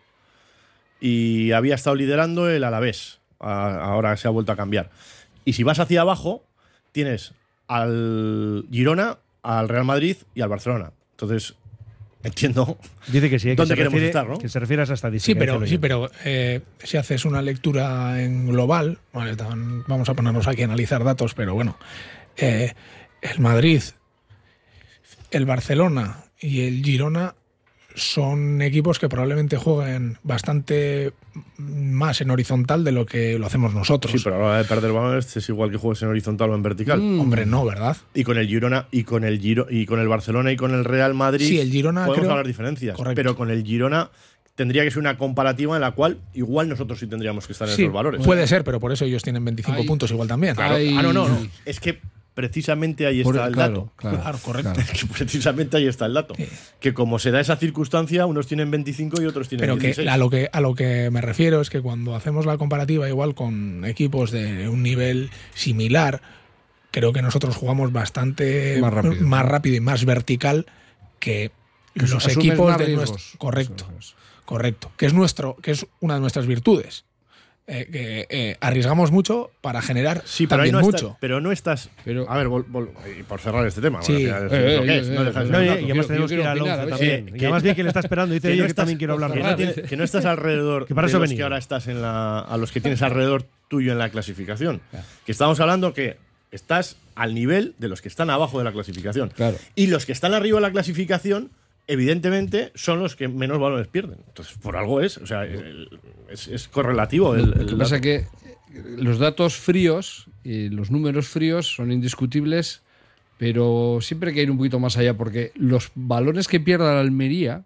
[SPEAKER 3] y había estado liderando el Alavés. A- ahora se ha vuelto a cambiar. Y si vas hacia abajo, tienes al Girona, al Real Madrid y al Barcelona. Entonces, entiendo.
[SPEAKER 2] Dice que sí, que
[SPEAKER 3] ¿Dónde
[SPEAKER 2] se
[SPEAKER 3] queremos
[SPEAKER 2] refiere,
[SPEAKER 3] estar, no?
[SPEAKER 2] que se refiere a esa estadística.
[SPEAKER 5] Sí,
[SPEAKER 2] dice
[SPEAKER 5] pero,
[SPEAKER 2] el
[SPEAKER 5] sí,
[SPEAKER 2] oyente.
[SPEAKER 5] pero eh, si haces una lectura en global, vale, tan- vamos a ponernos aquí a analizar datos, pero bueno, eh, el Madrid, el Barcelona y el Girona son equipos que probablemente jueguen bastante más en horizontal de lo que lo hacemos nosotros.
[SPEAKER 3] Sí, pero a la hora de perder balones es igual que juegues en horizontal o en vertical.
[SPEAKER 5] Mm. Hombre, no, ¿verdad?
[SPEAKER 3] Y con el Girona y con el Giro y con el Barcelona y con el Real Madrid
[SPEAKER 5] Sí, el Girona
[SPEAKER 3] podemos
[SPEAKER 5] creo-
[SPEAKER 3] hablar diferencias,
[SPEAKER 5] Correcto.
[SPEAKER 3] pero con el Girona tendría que ser una comparativa en la cual igual nosotros sí tendríamos que estar en
[SPEAKER 5] Sí,
[SPEAKER 3] esos valores.
[SPEAKER 5] puede ser, pero por eso ellos tienen veinticinco
[SPEAKER 4] Hay-
[SPEAKER 5] puntos igual también.
[SPEAKER 3] Claro.
[SPEAKER 4] Hay-
[SPEAKER 3] Ah, no, no, no. Es que precisamente ahí
[SPEAKER 4] Por-
[SPEAKER 3] está el
[SPEAKER 4] claro,
[SPEAKER 3] dato.
[SPEAKER 4] claro,
[SPEAKER 5] Claro, correcto.
[SPEAKER 4] claro.
[SPEAKER 3] Es que precisamente ahí está el dato. Que como se da esa circunstancia, unos tienen veinticinco y otros tienen
[SPEAKER 5] Pero que
[SPEAKER 3] dieciséis.
[SPEAKER 5] a lo que a lo que me refiero es que cuando hacemos la comparativa igual con equipos de un nivel similar, creo que nosotros jugamos bastante
[SPEAKER 4] Más rápido.
[SPEAKER 5] más rápido y más vertical que,
[SPEAKER 4] Que
[SPEAKER 5] los
[SPEAKER 4] asumes
[SPEAKER 5] equipos
[SPEAKER 4] más
[SPEAKER 5] de
[SPEAKER 4] riesgos.
[SPEAKER 5] nuestro correcto,
[SPEAKER 4] Eso es.
[SPEAKER 5] correcto, que es nuestro que es una de nuestras virtudes. Eh, que eh, arriesgamos mucho para generar
[SPEAKER 3] Sí, pero ahí
[SPEAKER 5] también
[SPEAKER 3] no
[SPEAKER 5] mucho.
[SPEAKER 3] estás, pero no estás.
[SPEAKER 4] Pero-
[SPEAKER 3] a ver, vol- vol- y por cerrar este tema.
[SPEAKER 5] Sí.
[SPEAKER 3] bueno, al final es
[SPEAKER 4] Eh,
[SPEAKER 3] lo que
[SPEAKER 4] eh,
[SPEAKER 3] es,
[SPEAKER 4] eh,
[SPEAKER 3] no deja de
[SPEAKER 4] eh,
[SPEAKER 3] ser
[SPEAKER 2] No,
[SPEAKER 3] un
[SPEAKER 2] y,
[SPEAKER 3] dato.
[SPEAKER 2] y
[SPEAKER 4] quiero-
[SPEAKER 2] además
[SPEAKER 4] yo
[SPEAKER 2] tenemos que ir
[SPEAKER 4] quiero
[SPEAKER 2] al
[SPEAKER 4] opinar,
[SPEAKER 2] once
[SPEAKER 4] a ver
[SPEAKER 2] también.
[SPEAKER 3] si-
[SPEAKER 2] Y
[SPEAKER 3] que-
[SPEAKER 2] además bien que le está esperando. Dice
[SPEAKER 3] que
[SPEAKER 2] yo
[SPEAKER 3] no
[SPEAKER 2] que
[SPEAKER 3] estás-
[SPEAKER 2] también quiero hablar.
[SPEAKER 3] que no, tiene- que no estás alrededor
[SPEAKER 2] Que para
[SPEAKER 3] de
[SPEAKER 2] eso
[SPEAKER 3] los
[SPEAKER 2] venía.
[SPEAKER 3] que ahora estás en la, a los que tienes alrededor tuyo en la clasificación. Que estamos hablando que estás al nivel de los que están abajo de la clasificación.
[SPEAKER 4] Claro.
[SPEAKER 3] Y los que están arriba de la clasificación, evidentemente, son los que menos balones pierden. Entonces, por algo es. O sea, el- es, es correlativo. El,
[SPEAKER 4] Lo
[SPEAKER 3] el
[SPEAKER 4] que pasa
[SPEAKER 3] dato.
[SPEAKER 4] es que los datos fríos y los números fríos son indiscutibles, pero siempre hay que ir un poquito más allá, porque los balones que pierda la Almería,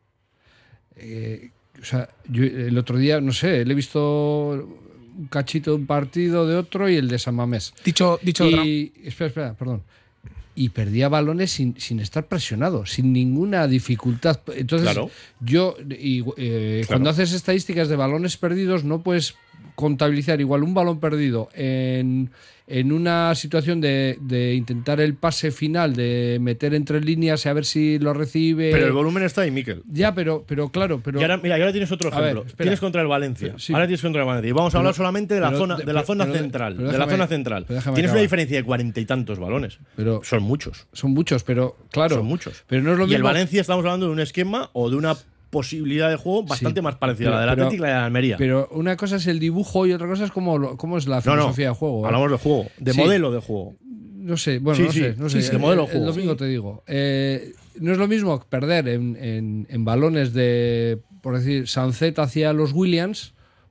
[SPEAKER 4] eh, o sea, yo el otro día, no sé, le he visto un cachito de un partido de otro y el de San Mamés.
[SPEAKER 5] Dicho dicho de otra-
[SPEAKER 4] Y, espera, espera, perdón. Y perdía balones sin, sin estar presionado, sin ninguna dificultad. Entonces,
[SPEAKER 3] Claro.
[SPEAKER 4] yo, y, eh, cuando haces estadísticas de balones perdidos, no puedes contabilizar igual un balón perdido en, en una situación de, de intentar el pase final, de meter entre líneas y a ver si lo recibe.
[SPEAKER 3] Pero el volumen está ahí, Miquel.
[SPEAKER 4] Ya, pero, pero claro, pero.
[SPEAKER 3] Y ahora, mira, y ahora tienes otro
[SPEAKER 4] A ver,
[SPEAKER 3] ejemplo.
[SPEAKER 4] espera.
[SPEAKER 3] tienes contra el Valencia.
[SPEAKER 4] Sí.
[SPEAKER 3] Ahora tienes contra el Valencia. Y vamos a
[SPEAKER 4] Pero-
[SPEAKER 3] hablar solamente de la
[SPEAKER 4] pero-
[SPEAKER 3] zona, de la
[SPEAKER 4] pero-
[SPEAKER 3] zona
[SPEAKER 4] pero-
[SPEAKER 3] central.
[SPEAKER 4] pero
[SPEAKER 3] de la
[SPEAKER 4] déjame-
[SPEAKER 3] zona central.
[SPEAKER 4] pero déjame
[SPEAKER 3] Tienes una
[SPEAKER 4] acabar.
[SPEAKER 3] diferencia de cuarenta y tantos balones.
[SPEAKER 4] Pero-
[SPEAKER 3] son muchos.
[SPEAKER 4] Son muchos, pero claro.
[SPEAKER 3] Son muchos.
[SPEAKER 4] Pero no es lo
[SPEAKER 3] y el
[SPEAKER 4] mismo.
[SPEAKER 3] Valencia estamos hablando de un esquema o de una posibilidad de juego bastante
[SPEAKER 4] Sí.
[SPEAKER 3] más parecida
[SPEAKER 4] Pero-
[SPEAKER 3] a la del
[SPEAKER 4] pero-
[SPEAKER 3] Atlético y la de la Almería.
[SPEAKER 4] Pero una cosa es el dibujo y otra cosa es cómo, lo- cómo es la
[SPEAKER 3] no, no.
[SPEAKER 4] filosofía de juego. ¿eh?
[SPEAKER 3] Hablamos de juego, de
[SPEAKER 4] Sí.
[SPEAKER 3] modelo de juego.
[SPEAKER 4] No sé, bueno,
[SPEAKER 3] Sí,
[SPEAKER 4] no
[SPEAKER 3] sí,
[SPEAKER 4] sé, no
[SPEAKER 3] sí,
[SPEAKER 4] sé.
[SPEAKER 3] sí, de modelo
[SPEAKER 4] el,
[SPEAKER 3] de juego.
[SPEAKER 4] el domingo te digo. Eh, no es lo mismo perder en, en- en balones de, por decir, Sancet hacia los Williams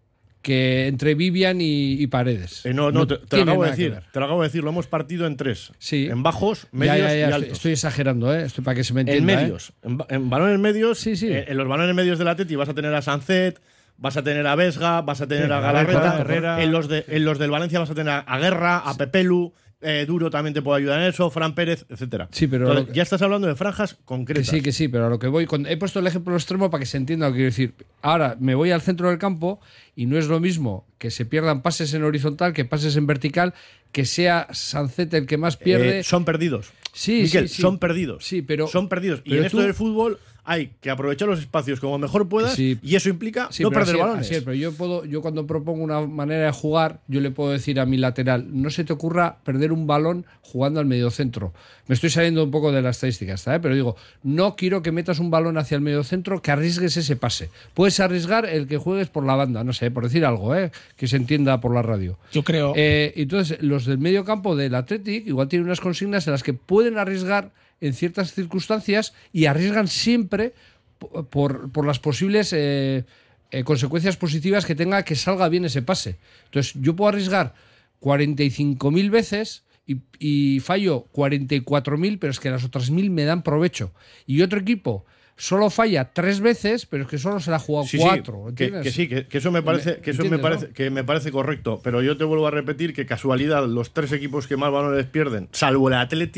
[SPEAKER 4] que entre Vivian y, y Paredes.
[SPEAKER 3] Eh, no, no, te, te lo
[SPEAKER 4] tiene
[SPEAKER 3] acabo de
[SPEAKER 4] nada que
[SPEAKER 3] decir.
[SPEAKER 4] ver.
[SPEAKER 3] Te lo acabo de decir. Lo hemos partido en tres.
[SPEAKER 4] Sí.
[SPEAKER 3] En bajos,
[SPEAKER 4] Ya,
[SPEAKER 3] medios
[SPEAKER 4] ya, ya,
[SPEAKER 3] y
[SPEAKER 4] estoy,
[SPEAKER 3] altos.
[SPEAKER 4] estoy exagerando, ¿eh? Estoy para que se me entienda.
[SPEAKER 3] En
[SPEAKER 4] ¿eh?
[SPEAKER 3] medios. En, ba- en balones medios.
[SPEAKER 4] Sí, sí.
[SPEAKER 3] eh, en los balones medios del Atleti vas a tener a Sancet, vas a tener a Vesga, vas a tener
[SPEAKER 2] Sí,
[SPEAKER 3] a
[SPEAKER 2] Galarreta,
[SPEAKER 3] Galarreta.
[SPEAKER 2] Herrera.
[SPEAKER 3] En los, de, en los del Valencia vas a tener a Guerra, a Pepelu. eh, Duro también te puede ayudar en eso, Fran Pérez, etcétera.
[SPEAKER 4] Sí, pero
[SPEAKER 3] Entonces,
[SPEAKER 4] lo que-
[SPEAKER 3] ya estás hablando de franjas
[SPEAKER 4] Que
[SPEAKER 3] concretas.
[SPEAKER 4] sí, que sí, pero a lo que voy. con- he puesto el ejemplo extremo para que se entienda lo que quiero decir. Ahora me voy al centro del campo y no es lo mismo que se pierdan pases en horizontal que pases en vertical, que sea Sancet el que más pierde.
[SPEAKER 3] Eh, son perdidos.
[SPEAKER 4] Sí,
[SPEAKER 3] Miquel,
[SPEAKER 4] sí, sí.
[SPEAKER 3] son perdidos.
[SPEAKER 4] Sí, pero-
[SPEAKER 3] son perdidos. Y
[SPEAKER 4] pero
[SPEAKER 3] en esto
[SPEAKER 4] tú-
[SPEAKER 3] del fútbol hay que aprovechar los espacios como mejor puedas
[SPEAKER 4] Sí.
[SPEAKER 3] y eso implica
[SPEAKER 4] Sí,
[SPEAKER 3] no
[SPEAKER 4] pero
[SPEAKER 3] perder
[SPEAKER 4] así-
[SPEAKER 3] balones.
[SPEAKER 4] así es, pero yo puedo, yo cuando propongo una manera de jugar, yo le puedo decir a mi lateral, no se te ocurra perder un balón jugando al mediocentro. Me estoy saliendo un poco de la estadística, ¿sabes? Pero digo, no quiero que metas un balón hacia el mediocentro, que arriesgues ese pase. Puedes arriesgar el que juegues por la banda, no sé, por decir algo, ¿eh? Que se entienda por la radio.
[SPEAKER 5] yo creo
[SPEAKER 4] Eh, entonces, los del medio campo del Athletic igual tienen unas consignas en las que pueden arriesgar en ciertas circunstancias y arriesgan siempre po- por, por las posibles eh, eh, consecuencias positivas que tenga que salga bien ese pase. Entonces, yo puedo arriesgar cuarenta y cinco mil veces y, y fallo cuarenta y cuatro mil, pero es que las otras mil me dan provecho. Y otro equipo solo falla tres veces, pero es que solo se la ha jugado
[SPEAKER 3] Sí, sí,
[SPEAKER 4] cuatro.
[SPEAKER 3] que,
[SPEAKER 4] ¿entiendes?
[SPEAKER 3] que sí, que, que eso me parece, que eso me
[SPEAKER 4] ¿Entiendes,
[SPEAKER 3] parece,
[SPEAKER 4] no?
[SPEAKER 3] que me parece correcto. Pero yo te vuelvo a repetir que casualidad los tres equipos que más balones pierden, salvo el Atleti,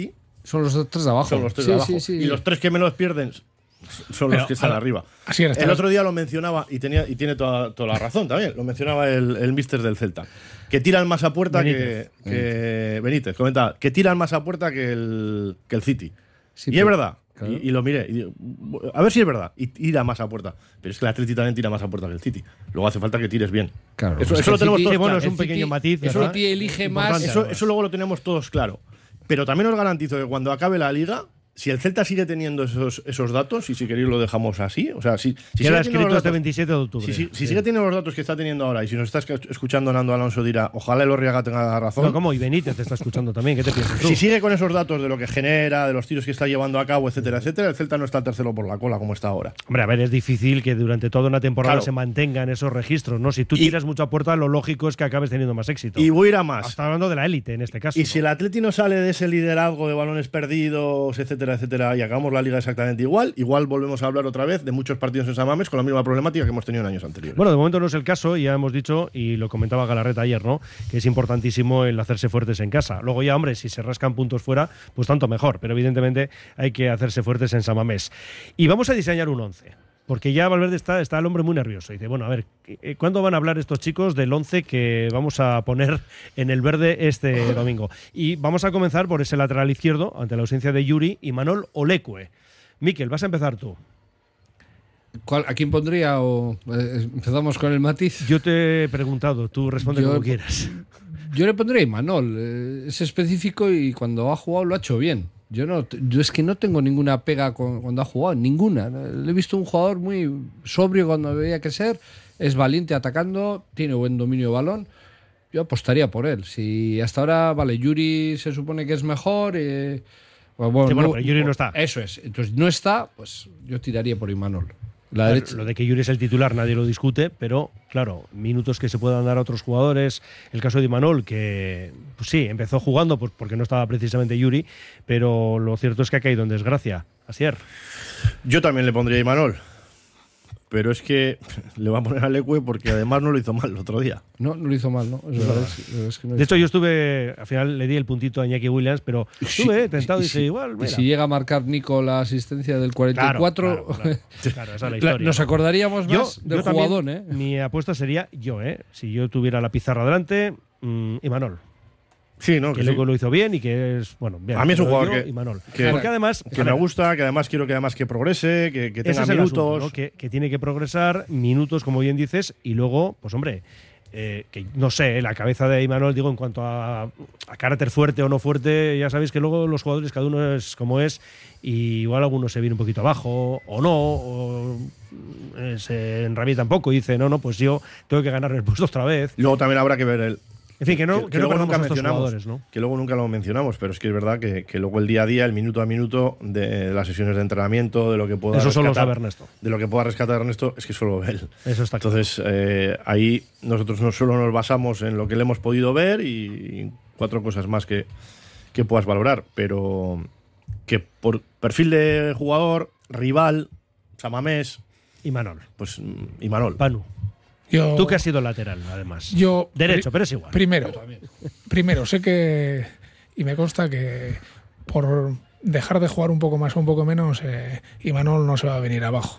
[SPEAKER 4] Son los tres de abajo.
[SPEAKER 3] Son los tres
[SPEAKER 4] sí,
[SPEAKER 3] de abajo.
[SPEAKER 4] Sí, sí.
[SPEAKER 3] Y los tres que menos pierden son
[SPEAKER 5] Pero,
[SPEAKER 3] los que están
[SPEAKER 5] a,
[SPEAKER 3] arriba.
[SPEAKER 5] Así es,
[SPEAKER 3] el otro día lo mencionaba, y tenía y tiene toda, toda la razón también, lo mencionaba el, el míster del Celta, que tiran más a puerta
[SPEAKER 2] Benítez.
[SPEAKER 3] que, que Benítez, comentaba, que tiran más a puerta que el, que el City.
[SPEAKER 4] Sí,
[SPEAKER 3] y
[SPEAKER 4] pero,
[SPEAKER 3] es verdad.
[SPEAKER 4] claro.
[SPEAKER 3] Y, y lo miré. Y digo, a ver si es verdad. Y tira más a puerta. Pero es que el Atleti también tira más a puerta que el City. Luego hace falta que tires bien.
[SPEAKER 4] Claro.
[SPEAKER 3] Eso,
[SPEAKER 4] Pues
[SPEAKER 3] eso lo tenemos
[SPEAKER 4] City,
[SPEAKER 3] todos
[SPEAKER 2] sí, bueno,
[SPEAKER 3] claro.
[SPEAKER 2] es un
[SPEAKER 4] El
[SPEAKER 2] pequeño
[SPEAKER 4] City-
[SPEAKER 2] matiz.
[SPEAKER 4] Eso
[SPEAKER 2] ¿verdad?
[SPEAKER 4] el City elige más.
[SPEAKER 2] Importante,
[SPEAKER 3] Eso,
[SPEAKER 2] además.
[SPEAKER 3] eso luego lo tenemos todos claro. Pero también os garantizo que cuando acabe la liga, si el Celta sigue teniendo esos, esos datos, y si queréis lo dejamos así, o sea, si, si sigue
[SPEAKER 2] Queda
[SPEAKER 3] teniendo
[SPEAKER 2] escrito
[SPEAKER 3] los
[SPEAKER 2] este
[SPEAKER 3] datos-
[SPEAKER 2] veintisiete de octubre.
[SPEAKER 3] Si, si- si
[SPEAKER 2] Sí.
[SPEAKER 3] sigue teniendo los datos que está teniendo ahora, y si nos está escu- escuchando Nando Alonso dirá, ojalá el Orriaga tenga razón.
[SPEAKER 2] No, ¿cómo? Y Benítez te está escuchando también. ¿Qué te piensas tú?
[SPEAKER 3] Si sigue con esos datos de lo que genera, de los tiros que está llevando a cabo, etcétera, etcétera, el Celta no está tercero por la cola como está ahora.
[SPEAKER 2] Hombre, a ver, es difícil que durante toda una temporada
[SPEAKER 3] Claro.
[SPEAKER 2] se mantengan esos registros, ¿no? Si tú
[SPEAKER 3] Y-
[SPEAKER 2] tiras mucho a puerta, lo lógico es que acabes teniendo más éxito.
[SPEAKER 3] Y voy a ir a más.
[SPEAKER 2] Está hablando de la élite en este caso.
[SPEAKER 3] Y
[SPEAKER 2] ¿no?
[SPEAKER 3] si el Atleti no sale de ese liderazgo de balones perdidos, etcétera, etcétera, y acabamos la liga exactamente igual, igual volvemos a hablar otra vez de muchos partidos en San Mamés con la misma problemática que hemos tenido en años anteriores.
[SPEAKER 2] Bueno, de momento no es el caso, ya hemos dicho, y lo comentaba Galarreta ayer, ¿no? Que es importantísimo el hacerse fuertes en casa. Luego ya, hombre, si se rascan puntos fuera, pues tanto mejor, pero evidentemente hay que hacerse fuertes en San Mamés. Y vamos a diseñar un once. Porque ya Valverde está, está el hombre muy nervioso. Y dice, bueno, a ver, ¿cuándo van a hablar estos chicos del once que vamos a poner en el verde este domingo? Y vamos a comenzar por ese lateral izquierdo, ante la ausencia de Yuri y Manol Olecue. Miquel, vas a empezar tú.
[SPEAKER 4] ¿Cuál- ¿A quién pondría? O, eh, empezamos con el matiz.
[SPEAKER 2] Yo te he preguntado, tú responde
[SPEAKER 4] Yo-
[SPEAKER 2] como quieras.
[SPEAKER 4] Yo le pondría a Imanol. eh, es específico y cuando ha jugado lo ha hecho bien. Yo no, yo es que no tengo ninguna pega con- cuando ha jugado, ninguna. Le he visto un jugador muy sobrio cuando veía que ser, es valiente atacando, tiene buen dominio de balón. Yo apostaría por él. Si hasta ahora, vale, Yuri se supone que es mejor. eh, bueno,
[SPEAKER 2] Sí, bueno, pero Yuri no está.
[SPEAKER 4] Eso es. Entonces no está, pues yo tiraría por Imanol. La
[SPEAKER 2] A ver,
[SPEAKER 4] derecha.
[SPEAKER 2] lo de que Yuri es el titular nadie lo discute, pero claro, minutos que se puedan dar a otros jugadores. El caso de Imanol, que pues sí, empezó jugando pues, porque no estaba precisamente Yuri, pero lo cierto es que ha caído en desgracia. Asier.
[SPEAKER 3] Yo también le pondría a Imanol. Pero es que le va a poner a Leque porque además no lo hizo mal el otro día.
[SPEAKER 4] No, no lo hizo mal, ¿no? Es verdad, es- es que no
[SPEAKER 2] De hecho, yo estuve, al final le di el puntito a Iñaki Williams, pero estuve eh, tentado y dije,
[SPEAKER 4] si,
[SPEAKER 2] igual,
[SPEAKER 4] y
[SPEAKER 2] mira.
[SPEAKER 4] si llega a marcar Nico la asistencia del cuarenta y cuatro,
[SPEAKER 2] Claro, claro, claro. Claro, esa es la
[SPEAKER 4] la-
[SPEAKER 2] historia.
[SPEAKER 4] nos acordaríamos
[SPEAKER 2] Yo-
[SPEAKER 4] más del
[SPEAKER 2] yo también,
[SPEAKER 4] jugador, ¿eh?
[SPEAKER 2] Mi apuesta sería yo, ¿eh? Si yo tuviera la pizarra delante, mm, Imanol.
[SPEAKER 3] Sí, no,
[SPEAKER 2] Que
[SPEAKER 3] que sí.
[SPEAKER 2] luego lo hizo bien y que es, bueno, bien.
[SPEAKER 3] A mí es un
[SPEAKER 2] pero
[SPEAKER 3] jugador
[SPEAKER 2] yo,
[SPEAKER 3] que-
[SPEAKER 2] Imanol.
[SPEAKER 3] que-
[SPEAKER 2] Porque además,
[SPEAKER 3] Que
[SPEAKER 2] a
[SPEAKER 3] me
[SPEAKER 2] ver,
[SPEAKER 3] gusta, que además quiero que además que progrese, que, que
[SPEAKER 2] ese
[SPEAKER 3] tenga
[SPEAKER 2] es el
[SPEAKER 3] minutos.
[SPEAKER 2] asunto, ¿no? que, que tiene que progresar, minutos, como bien dices, y luego, pues hombre, eh, que no sé, la cabeza de Imanol, digo, en cuanto a, a carácter fuerte o no fuerte, ya sabéis que luego los jugadores, cada uno es como es, y igual alguno se viene un poquito abajo, o no, o eh, se enrabieta un poco y dice, no, no, pues yo tengo que ganar el puesto otra vez.
[SPEAKER 3] Luego también habrá que ver el.
[SPEAKER 2] En fin, que no, que no
[SPEAKER 3] luego
[SPEAKER 2] perdamos
[SPEAKER 3] nunca
[SPEAKER 2] a estos
[SPEAKER 3] mencionamos,
[SPEAKER 2] jugadores, ¿no?
[SPEAKER 3] que luego nunca lo mencionamos, pero es que es verdad que, que luego el día a día, el minuto a minuto de las sesiones de entrenamiento, de lo que pueda
[SPEAKER 2] Eso solo lo
[SPEAKER 3] rescatar,
[SPEAKER 2] sabe Ernesto.
[SPEAKER 3] de lo que pueda rescatar Ernesto, es que solo él.
[SPEAKER 2] Eso está claro.
[SPEAKER 3] Entonces eh, ahí nosotros no solo nos basamos en lo que le hemos podido ver y, y cuatro cosas más que, que puedas valorar, pero que por perfil de jugador, rival, Samamés,
[SPEAKER 2] Imanol.
[SPEAKER 3] pues mm, Imanol.
[SPEAKER 2] Panu.
[SPEAKER 5] Yo,
[SPEAKER 2] Tú que has sido lateral, además.
[SPEAKER 5] yo
[SPEAKER 2] Derecho,
[SPEAKER 5] pri-
[SPEAKER 2] pero es igual.
[SPEAKER 5] Primero, primero, sé que, y me consta que por dejar de jugar un poco más o un poco menos, eh, Imanol no se va a venir abajo.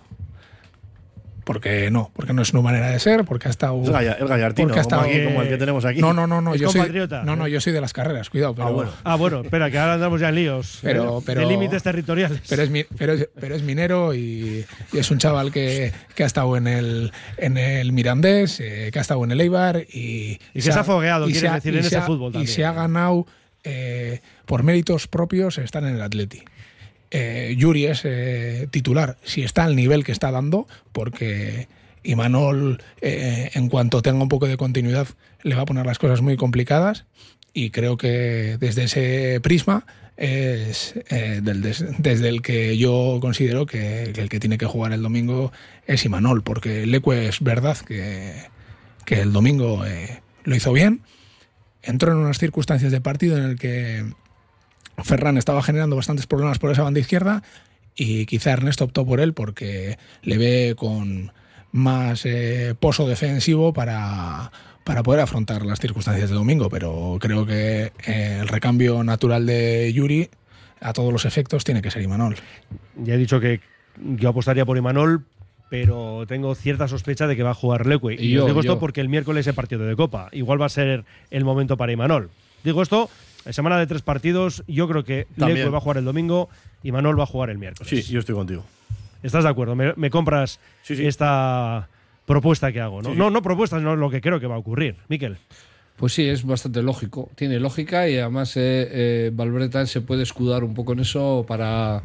[SPEAKER 5] Porque no, porque no es su manera de ser, porque ha estado...
[SPEAKER 3] Es Galla- el Gallartino,
[SPEAKER 5] porque ha
[SPEAKER 3] como,
[SPEAKER 5] estado-
[SPEAKER 3] aquí, como el que tenemos aquí.
[SPEAKER 5] No, no, no, no,
[SPEAKER 2] Es
[SPEAKER 5] yo soy,
[SPEAKER 2] compatriota,
[SPEAKER 5] no, no,
[SPEAKER 2] ¿eh?
[SPEAKER 5] yo soy de las carreras, cuidado, pero,
[SPEAKER 3] Ah, bueno.
[SPEAKER 2] Ah, bueno, espera, que ahora andamos ya en líos.
[SPEAKER 5] Pero-
[SPEAKER 2] eh,
[SPEAKER 5] pero-
[SPEAKER 2] de límites territoriales.
[SPEAKER 5] pero es, mi- pero es, pero es minero y, y es un chaval que, que ha estado en el, en el Mirandés, eh, que ha estado en el Eibar y,
[SPEAKER 2] Y que se ha fogueado,
[SPEAKER 5] y
[SPEAKER 2] quieres
[SPEAKER 5] ha-
[SPEAKER 2] decir,
[SPEAKER 5] y
[SPEAKER 2] en
[SPEAKER 5] se
[SPEAKER 2] ese
[SPEAKER 5] ha-
[SPEAKER 2] fútbol
[SPEAKER 5] Y
[SPEAKER 2] también.
[SPEAKER 5] se ha ganado eh, por méritos propios estar en el Atleti. Eh, Yuri es eh, titular, si está al nivel que está dando, porque Imanol, eh, en cuanto tenga un poco de continuidad, le va a poner las cosas muy complicadas y creo que desde ese prisma es eh, del des- desde el que yo considero que, que el que tiene que jugar el domingo es Imanol, porque Leque es verdad que, que el domingo eh, lo hizo bien, entró en unas circunstancias de partido en el que Ferran estaba generando bastantes problemas por esa banda izquierda y quizá Ernesto optó por él porque le ve con más eh, pozo defensivo para, para poder afrontar las circunstancias del domingo, pero creo que eh, el recambio natural de Yuri a todos los efectos tiene que ser Imanol.
[SPEAKER 2] Ya he dicho que yo apostaría por Imanol, pero tengo cierta sospecha de que va a jugar Leque. Y, y yo, os digo yo. esto porque el miércoles es partido de Copa. Igual va a ser el momento para Imanol. Digo esto, en semana de tres partidos, yo creo que También. Leque va a jugar el domingo y Imanol va a jugar el miércoles.
[SPEAKER 3] Sí, yo estoy contigo.
[SPEAKER 2] ¿Estás de acuerdo? ¿Me, me compras sí, sí. esta propuesta que hago? ¿no? Sí. no, no propuesta, sino lo que creo que va a ocurrir. Miquel.
[SPEAKER 4] Pues sí, es bastante lógico. Tiene lógica y además eh, eh, Valverde se puede escudar un poco en eso para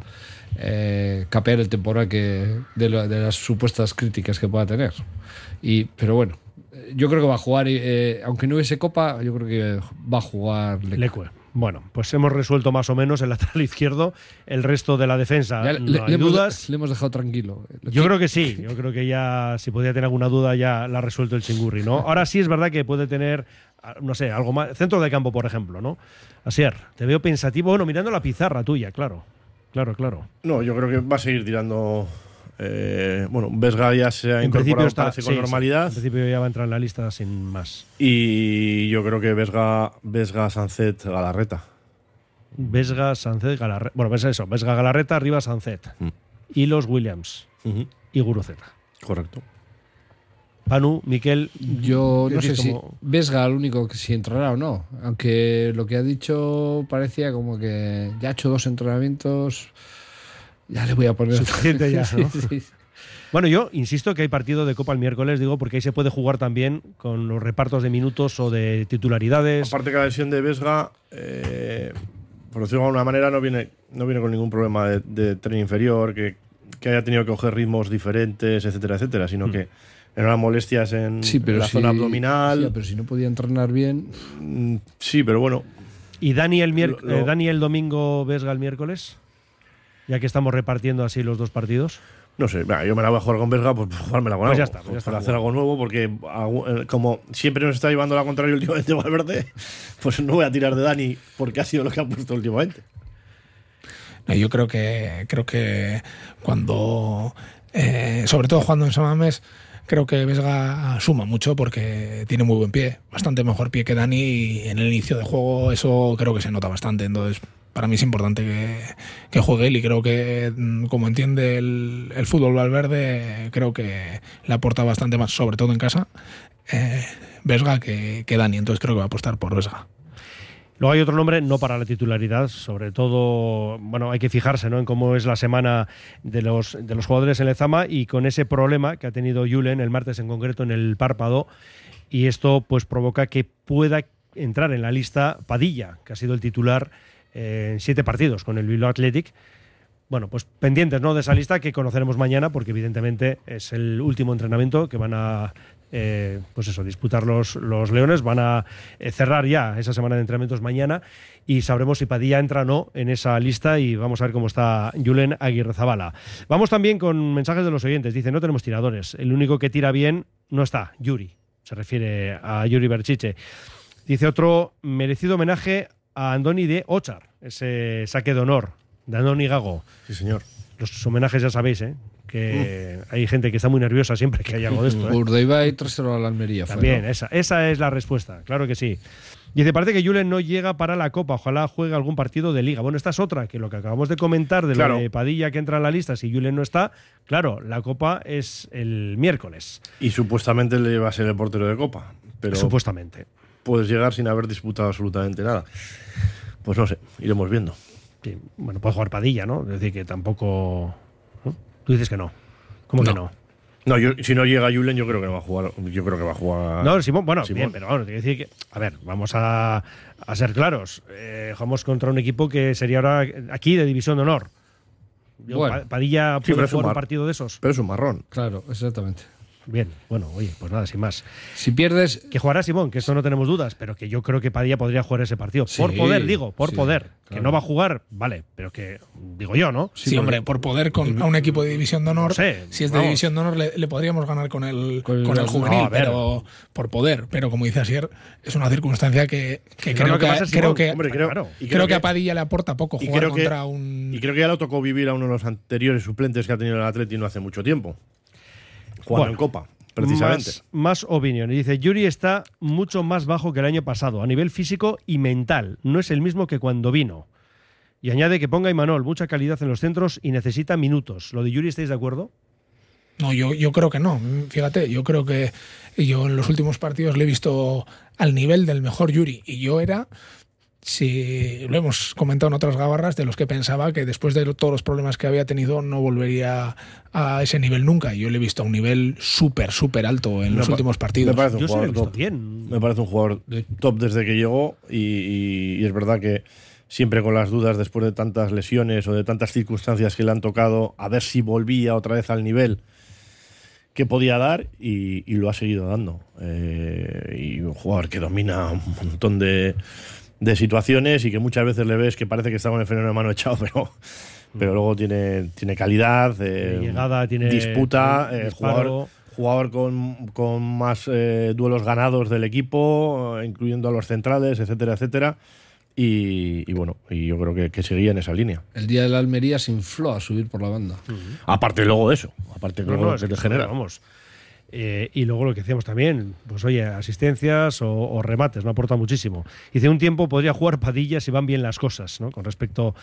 [SPEAKER 4] eh, capear el temporal que, de, la, de las supuestas críticas que pueda tener. Y, pero bueno, yo creo que va a jugar, eh, aunque no hubiese Copa, yo creo que va a jugar Leque.
[SPEAKER 2] Leque. Bueno, pues hemos resuelto más o menos el lateral izquierdo. El resto de la defensa,
[SPEAKER 4] ya,
[SPEAKER 2] no
[SPEAKER 4] le,
[SPEAKER 2] hay
[SPEAKER 4] le
[SPEAKER 2] dudas.
[SPEAKER 4] Hemos, le hemos dejado tranquilo.
[SPEAKER 2] Yo creo que sí. Yo creo que ya, si podía tener alguna duda, ya la ha resuelto el Chingurri, ¿no? Ahora sí es verdad que puede tener, no sé, algo más. Centro de campo, por ejemplo, ¿no? Asier, te veo pensativo. Bueno, mirando la pizarra tuya, claro. Claro, claro.
[SPEAKER 3] No, yo creo que va a seguir tirando. Eh, bueno, Vesga ya se ha
[SPEAKER 2] en
[SPEAKER 3] incorporado
[SPEAKER 2] está,
[SPEAKER 3] parece, con
[SPEAKER 2] sí,
[SPEAKER 3] normalidad.
[SPEAKER 2] Sí. En principio ya va a entrar en la lista sin más.
[SPEAKER 3] Y yo creo que Vesga, Vesga Sancet, Galarreta.
[SPEAKER 2] Vesga, Sancet, Galarreta. Bueno, pues eso, Vesga, Galarreta, arriba Sancet. Mm. Y los Williams. Uh-huh. Y Guruceta.
[SPEAKER 3] Correcto.
[SPEAKER 2] Panu, Miquel.
[SPEAKER 4] Yo no sé como... si Vesga el único que si entrará o no. Aunque lo que ha dicho parecía como que ya ha hecho dos entrenamientos. Ya le voy a poner.
[SPEAKER 2] Suficiente ya, ¿no?
[SPEAKER 4] sí, sí.
[SPEAKER 2] Bueno, yo insisto que hay partido de Copa el miércoles, digo, porque ahí se puede jugar también con los repartos de minutos o de titularidades.
[SPEAKER 3] Aparte que la lesión de Vesga, eh, por decirlo de alguna manera, no viene, no viene con ningún problema de, de tren inferior, que, que haya tenido que coger ritmos diferentes, etcétera, etcétera, sino mm. que eran molestias en,
[SPEAKER 4] sí,
[SPEAKER 3] en la
[SPEAKER 4] si,
[SPEAKER 3] zona abdominal.
[SPEAKER 4] Sí, pero si no podía entrenar bien.
[SPEAKER 3] Sí, pero bueno.
[SPEAKER 2] ¿Y Dani el, mier- lo, eh, Dani el domingo, Vesga el miércoles? Ya que estamos repartiendo así los dos partidos.
[SPEAKER 3] No sé, yo me la voy a jugar con Vesga, pues jugármela con
[SPEAKER 2] pues
[SPEAKER 3] algo.
[SPEAKER 2] Ya está, pues ya está
[SPEAKER 3] para hacer algo nuevo, porque como siempre nos está llevando la contraria últimamente Valverde, pues no voy a tirar de Dani porque ha sido lo que ha puesto últimamente.
[SPEAKER 5] No, yo creo que creo que cuando, eh, sobre todo jugando en San Mamés, creo que Vesga suma mucho porque tiene muy buen pie, bastante mejor pie que Dani, y en el inicio de juego eso creo que se nota bastante. Entonces, para mí es importante que, que juegue él, y creo que, como entiende el, el fútbol Valverde, creo que le aporta bastante más, sobre todo en casa, eh, Vesga que, que Dani. Entonces creo que va a apostar por Vesga.
[SPEAKER 2] Luego hay otro nombre, no para la titularidad, sobre todo, bueno, hay que fijarse, ¿no?, en cómo es la semana de los, de los jugadores en Lezama, y con ese problema que ha tenido Julen el martes en concreto en el párpado, y esto pues provoca que pueda entrar en la lista Padilla, que ha sido el titular en siete partidos con el Bilbao Athletic. Bueno, pues pendientes, ¿no?, de esa lista que conoceremos mañana, porque evidentemente es el último entrenamiento que van a eh, pues eso, disputar los, los Leones. Van a eh, cerrar ya esa semana de entrenamientos mañana y sabremos si Padilla entra o no en esa lista, y vamos a ver cómo está Julen Aguirrezabala. Vamos también con mensajes de los oyentes. Dice, no tenemos tiradores, el único que tira bien no está, Yuri. Se refiere a Yuri Berchiche. Dice otro, merecido homenaje a Andoni de Ochar, ese saque de honor de Andoni Gago.
[SPEAKER 3] Sí, señor.
[SPEAKER 2] Los homenajes ya sabéis, ¿eh?, que mm. hay gente que está muy nerviosa siempre que hay algo de esto, ¿eh?
[SPEAKER 4] Urdaibai y tres cero a la Almería.
[SPEAKER 2] También,
[SPEAKER 4] fue, ¿no?
[SPEAKER 2] esa, esa es la respuesta, claro que sí. Dice, parece que Julen no llega para la Copa, ojalá juegue algún partido de Liga. Bueno, esta es otra, que lo que acabamos de comentar de claro. lo de Padilla que entra en la lista, si Julen no está, claro, la Copa es el miércoles.
[SPEAKER 3] Y supuestamente le va a ser el portero de Copa. Pero
[SPEAKER 2] supuestamente.
[SPEAKER 3] Puedes llegar sin haber disputado absolutamente nada. Pues no sé, iremos viendo.
[SPEAKER 2] Sí, bueno, puede jugar Padilla, ¿no? Es decir, que tampoco... ¿no? Tú dices que no. ¿Cómo
[SPEAKER 3] no.
[SPEAKER 2] que no?
[SPEAKER 3] No, yo, si no llega Julen, yo creo que no va a jugar. Yo creo que va a jugar.
[SPEAKER 2] No, Simón, bueno,
[SPEAKER 3] Simón.
[SPEAKER 2] bien, pero bueno, te quiero decir que, a ver, vamos a, a ser claros. Eh, jugamos contra un equipo que sería ahora aquí de División de Honor. Yo, bueno, Padilla puede sí, jugar un, un partido de esos.
[SPEAKER 3] Pero es un marrón.
[SPEAKER 4] Claro, exactamente.
[SPEAKER 2] Bien, bueno, oye, pues nada, sin más.
[SPEAKER 4] Si pierdes...
[SPEAKER 2] Que jugará Simón, que eso no tenemos dudas, pero que yo creo que Padilla podría jugar ese partido. Sí, por poder, digo, por sí, poder. Claro. Que no va a jugar, vale, pero que, digo yo, ¿no?
[SPEAKER 5] Sí, sí hombre, por poder con a un equipo de División de Honor, no sé, si es de vamos. División de Honor le, le podríamos ganar con el, con, con el juvenil, no, pero por poder. Pero como dice Asier, es una circunstancia que, que creo, que, que, creo que
[SPEAKER 3] hombre, creo,
[SPEAKER 5] claro. y creo, creo que, que a Padilla le aporta poco jugar
[SPEAKER 3] creo
[SPEAKER 5] contra
[SPEAKER 3] que,
[SPEAKER 5] un...
[SPEAKER 3] Y creo que ya lo tocó vivir a uno de los anteriores suplentes que ha tenido el Atleti no hace mucho tiempo, jugando bueno. en Copa. Precisamente.
[SPEAKER 2] Más, más opinión. Y dice, Yuri está mucho más bajo que el año pasado, a nivel físico y mental. No es el mismo que cuando vino. Y añade que ponga Imanol, mucha calidad en los centros y necesita minutos. ¿Lo de Yuri estáis de acuerdo?
[SPEAKER 5] No, yo, yo creo que no. Fíjate, yo creo que yo en los últimos partidos le he visto al nivel del mejor Yuri. Y yo era, si lo hemos comentado en otras gabarras, de los que pensaba que después de todos los problemas que había tenido no volvería a ese nivel nunca. Yo le he visto a un nivel súper, súper alto en
[SPEAKER 3] Me
[SPEAKER 5] los
[SPEAKER 3] pa-
[SPEAKER 5] últimos partidos.
[SPEAKER 3] Me parece un
[SPEAKER 2] Yo sí lo he
[SPEAKER 3] jugador
[SPEAKER 2] visto
[SPEAKER 3] top.
[SPEAKER 2] bien.
[SPEAKER 3] Me parece un jugador top desde que llegó y, y- y es verdad que siempre con las dudas después de tantas lesiones o de tantas circunstancias que le han tocado, a ver si volvía otra vez al nivel que podía dar y, y lo ha seguido dando. Eh, y un jugador que domina un montón de, de situaciones y que muchas veces le ves que parece que está con el freno de mano echado, pero, pero luego tiene, tiene calidad, eh,
[SPEAKER 2] Tiene llegada, tiene
[SPEAKER 3] disputa, eh,
[SPEAKER 2] disparo.
[SPEAKER 3] jugador, jugador con, con más eh, duelos ganados del equipo, eh, incluyendo a los centrales, etcétera, etcétera. Y, y bueno, y yo creo que, que seguía en esa línea.
[SPEAKER 4] El día de la Almería se infló a subir por la banda.
[SPEAKER 3] Aparte luego de eso, aparte
[SPEAKER 2] No,
[SPEAKER 3] luego
[SPEAKER 2] no,
[SPEAKER 3] de
[SPEAKER 2] es
[SPEAKER 3] que
[SPEAKER 2] que
[SPEAKER 3] te genera.
[SPEAKER 2] vamos. Eh, y luego lo que decíamos también, pues oye, asistencias o, o remates, no aporta muchísimo. Dice, un tiempo podría jugar Padilla si van bien las cosas, ¿no? Con respecto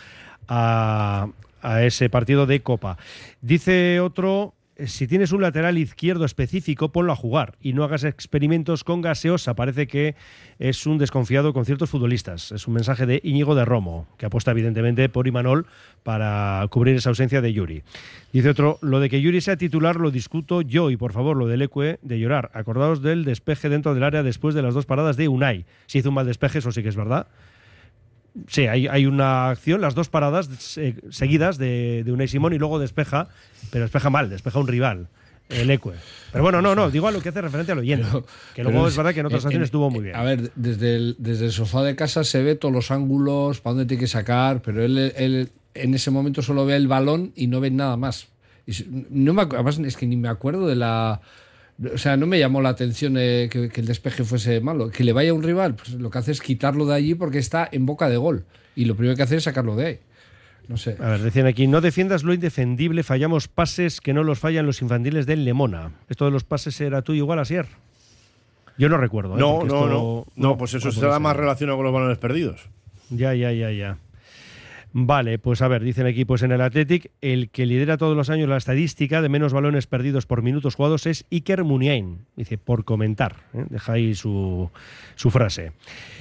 [SPEAKER 2] a, a ese partido de Copa. Dice otro, si tienes un lateral izquierdo específico, ponlo a jugar y no hagas experimentos con gaseosa. Parece que es un desconfiado con ciertos futbolistas. Es un mensaje de Íñigo de Romo, que apuesta evidentemente por Imanol para cubrir esa ausencia de Yuri. Dice otro, lo de que Yuri sea titular lo discuto yo y por favor lo del Ecue de llorar. Acordaos del despeje dentro del área después de las dos paradas de Unai. Si hizo un mal despeje, eso sí que es verdad. Sí, hay, hay una acción, las dos paradas eh, seguidas de, de Unai Simón y luego despeja, pero despeja mal, despeja un rival, el Ecue. Pero bueno, no, no, digo a lo que hace referencia al oyente,
[SPEAKER 4] Pero-
[SPEAKER 2] que luego
[SPEAKER 4] pero
[SPEAKER 2] es verdad que en otras
[SPEAKER 4] en-
[SPEAKER 2] acciones
[SPEAKER 4] en-
[SPEAKER 2] estuvo muy bien.
[SPEAKER 4] A ver, desde el, desde el sofá de casa se ve todos los ángulos, para dónde tiene que sacar, pero él, él en ese momento solo ve el balón y no ve nada más. Y si- no me, acu- además es que ni me acuerdo de la... O sea, no me llamó la atención eh, que, que el despeje fuese malo. Que le vaya a un rival, pues lo que hace es quitarlo de allí porque está en boca de gol. Y lo primero que hace es sacarlo de ahí. No sé.
[SPEAKER 2] A ver, decían aquí, no defiendas lo indefendible, fallamos pases que no los fallan los infantiles del Lemona. ¿Esto de los pases era tú igual, Asier? Yo no recuerdo. ¿eh?
[SPEAKER 3] No,
[SPEAKER 2] Porque
[SPEAKER 3] no,
[SPEAKER 2] esto-
[SPEAKER 3] no. No, pues eso
[SPEAKER 2] puede
[SPEAKER 3] será
[SPEAKER 2] ser.
[SPEAKER 3] más relacionado con los balones perdidos.
[SPEAKER 2] Ya, ya, ya, ya. Vale, pues a ver, dicen aquí, pues en el Athletic, el que lidera todos los años la estadística de menos balones perdidos por minutos jugados es Iker Muniain. Dice, por comentar. ¿eh? Deja ahí su, su frase.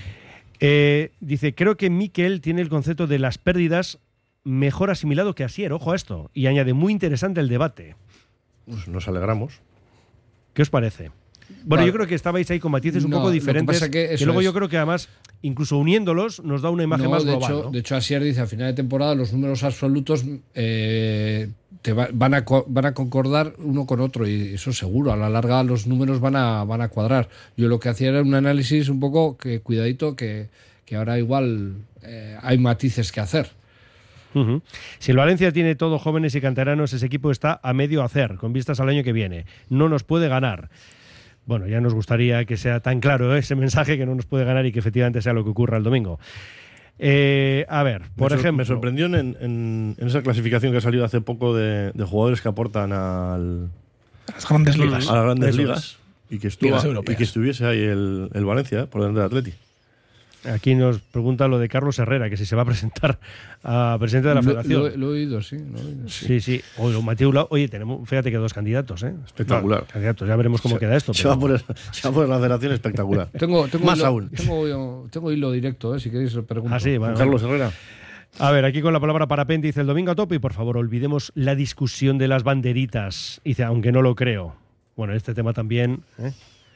[SPEAKER 2] Eh, dice, creo que Mikel tiene el concepto de las pérdidas mejor asimilado que Asier. Ojo a esto. Y añade, muy interesante el debate.
[SPEAKER 3] Pues nos alegramos.
[SPEAKER 2] ¿Qué os parece? Bueno,
[SPEAKER 4] Vale.
[SPEAKER 2] yo creo que estabais ahí con matices un
[SPEAKER 4] No,
[SPEAKER 2] poco
[SPEAKER 4] lo que
[SPEAKER 2] diferentes.
[SPEAKER 4] pasa que
[SPEAKER 2] Que,
[SPEAKER 4] eso
[SPEAKER 2] luego
[SPEAKER 4] es.
[SPEAKER 2] yo creo que además, incluso uniéndolos, nos da una imagen
[SPEAKER 4] No,
[SPEAKER 2] más
[SPEAKER 4] de
[SPEAKER 2] global.
[SPEAKER 4] hecho,
[SPEAKER 2] ¿no?
[SPEAKER 4] de hecho, Asier dice, a final de temporada los números absolutos eh, te va- van, a, co- van a concordar uno con otro y eso seguro, a la larga los números van a, van a cuadrar. Yo lo que hacía era un análisis un poco que cuidadito, que, que ahora igual eh, hay matices que hacer.
[SPEAKER 2] Ujú. Si el Valencia tiene todo jóvenes y canteranos, ese equipo está a medio hacer, con vistas al año que viene. No nos puede ganar. Bueno, ya nos gustaría que sea tan claro, ¿eh? ese mensaje, que no nos puede ganar y que efectivamente sea lo que ocurra el domingo. Eh, a ver, por
[SPEAKER 3] me, sor-
[SPEAKER 2] ejemplo...
[SPEAKER 3] me sorprendió en, en- en esa clasificación que ha salido hace poco de, de jugadores que aportan al,
[SPEAKER 5] Las grandes ligas.
[SPEAKER 3] a las grandes
[SPEAKER 2] Eso
[SPEAKER 3] ligas
[SPEAKER 2] es.
[SPEAKER 3] y que, estuvo,
[SPEAKER 5] Ligas
[SPEAKER 3] y
[SPEAKER 5] europeas.
[SPEAKER 3] que estuviese ahí el, el Valencia, eh, por delante del Atleti.
[SPEAKER 2] Aquí nos pregunta lo de Carlos Herrera, que si se va a presentar a presidente de la
[SPEAKER 4] Lo-
[SPEAKER 2] Federación.
[SPEAKER 4] Lo, lo he oído, sí. Lo he oído, sí.
[SPEAKER 2] Sí, sí. Oye, Mateo Lau- oye, tenemos, fíjate que dos candidatos, ¿eh?
[SPEAKER 3] Espectacular.
[SPEAKER 2] Bueno, candidatos, ya veremos cómo
[SPEAKER 3] Se-
[SPEAKER 2] queda esto.
[SPEAKER 3] Se
[SPEAKER 2] pero-
[SPEAKER 3] va, a poner, se va a poner la federación espectacular.
[SPEAKER 4] Tengo, tengo,
[SPEAKER 3] Más
[SPEAKER 4] hilo,
[SPEAKER 3] aún.
[SPEAKER 4] Tengo, tengo hilo directo, eh, si queréis lo pregunto.
[SPEAKER 2] Ah, sí, bueno,
[SPEAKER 3] Carlos Herrera.
[SPEAKER 2] A ver, aquí con la palabra parapente dice el domingo a tope y por favor olvidemos la discusión de las banderitas. Dice, aunque no lo creo. Bueno, este tema también. ¿eh?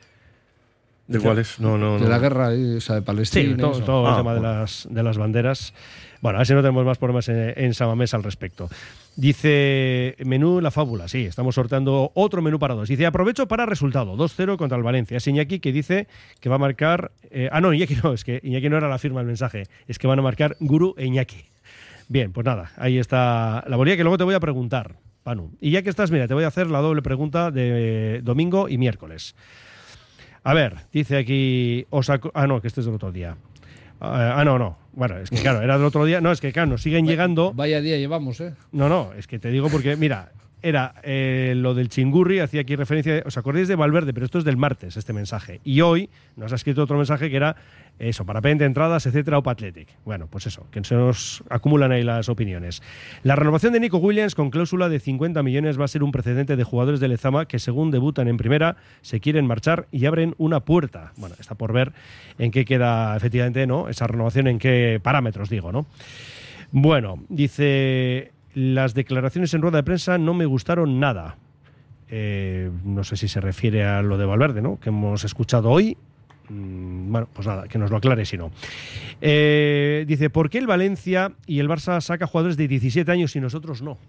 [SPEAKER 3] ¿De cuáles? No, no, no.
[SPEAKER 4] De la guerra eh, o sea, de Palestina.
[SPEAKER 2] Sí,
[SPEAKER 4] y
[SPEAKER 2] todo,
[SPEAKER 4] eso.
[SPEAKER 2] todo el
[SPEAKER 3] Ah,
[SPEAKER 2] tema de,
[SPEAKER 3] bueno.
[SPEAKER 2] las, de las banderas. Bueno, a ver si no tenemos más problemas en, en Samamés al respecto. Dice, menú La Fábula. Sí, estamos sorteando otro menú para dos. Dice, aprovecho para resultado. dos cero contra el Valencia. Es Iñaki que dice que va a marcar... eh, ah, no, Iñaki no, es que Iñaki no era la firma del mensaje. Es que van a marcar Guru e Iñaki. Bien, pues nada, ahí está la bolilla que luego te voy a preguntar, Panu. Y ya que estás, mira, te voy a hacer la doble pregunta de domingo y miércoles. A ver, dice aquí... os aco- ah, no, que este es del otro día. Ah, ah, no, no. Bueno, es que claro, era del otro día. No, es que claro, nos siguen llegando...
[SPEAKER 4] Vaya día llevamos, ¿eh?
[SPEAKER 2] No, no, es que te digo porque, mira, era eh, lo del Chingurri, hacía aquí referencia, os acordáis de Valverde, pero esto es del martes, este mensaje. Y hoy nos ha escrito otro mensaje que era eso, parapente, entradas, etcétera, Opa Athletic. Bueno, pues eso, que se nos acumulan ahí las opiniones. La renovación de Nico Williams con cláusula de cincuenta millones va a ser un precedente de jugadores de Lezama que según debutan en primera se quieren marchar y abren una puerta. Bueno, está por ver en qué queda efectivamente, ¿no?, esa renovación, en qué parámetros, digo, ¿no? Bueno, dice, las declaraciones en rueda de prensa no me gustaron nada. Eh, no sé si se refiere a lo de Valverde, ¿no?, que hemos escuchado hoy. Bueno, pues nada, que nos lo aclare si no. Eh, dice, ¿por qué el Valencia y el Barça saca jugadores de diecisiete años y nosotros no?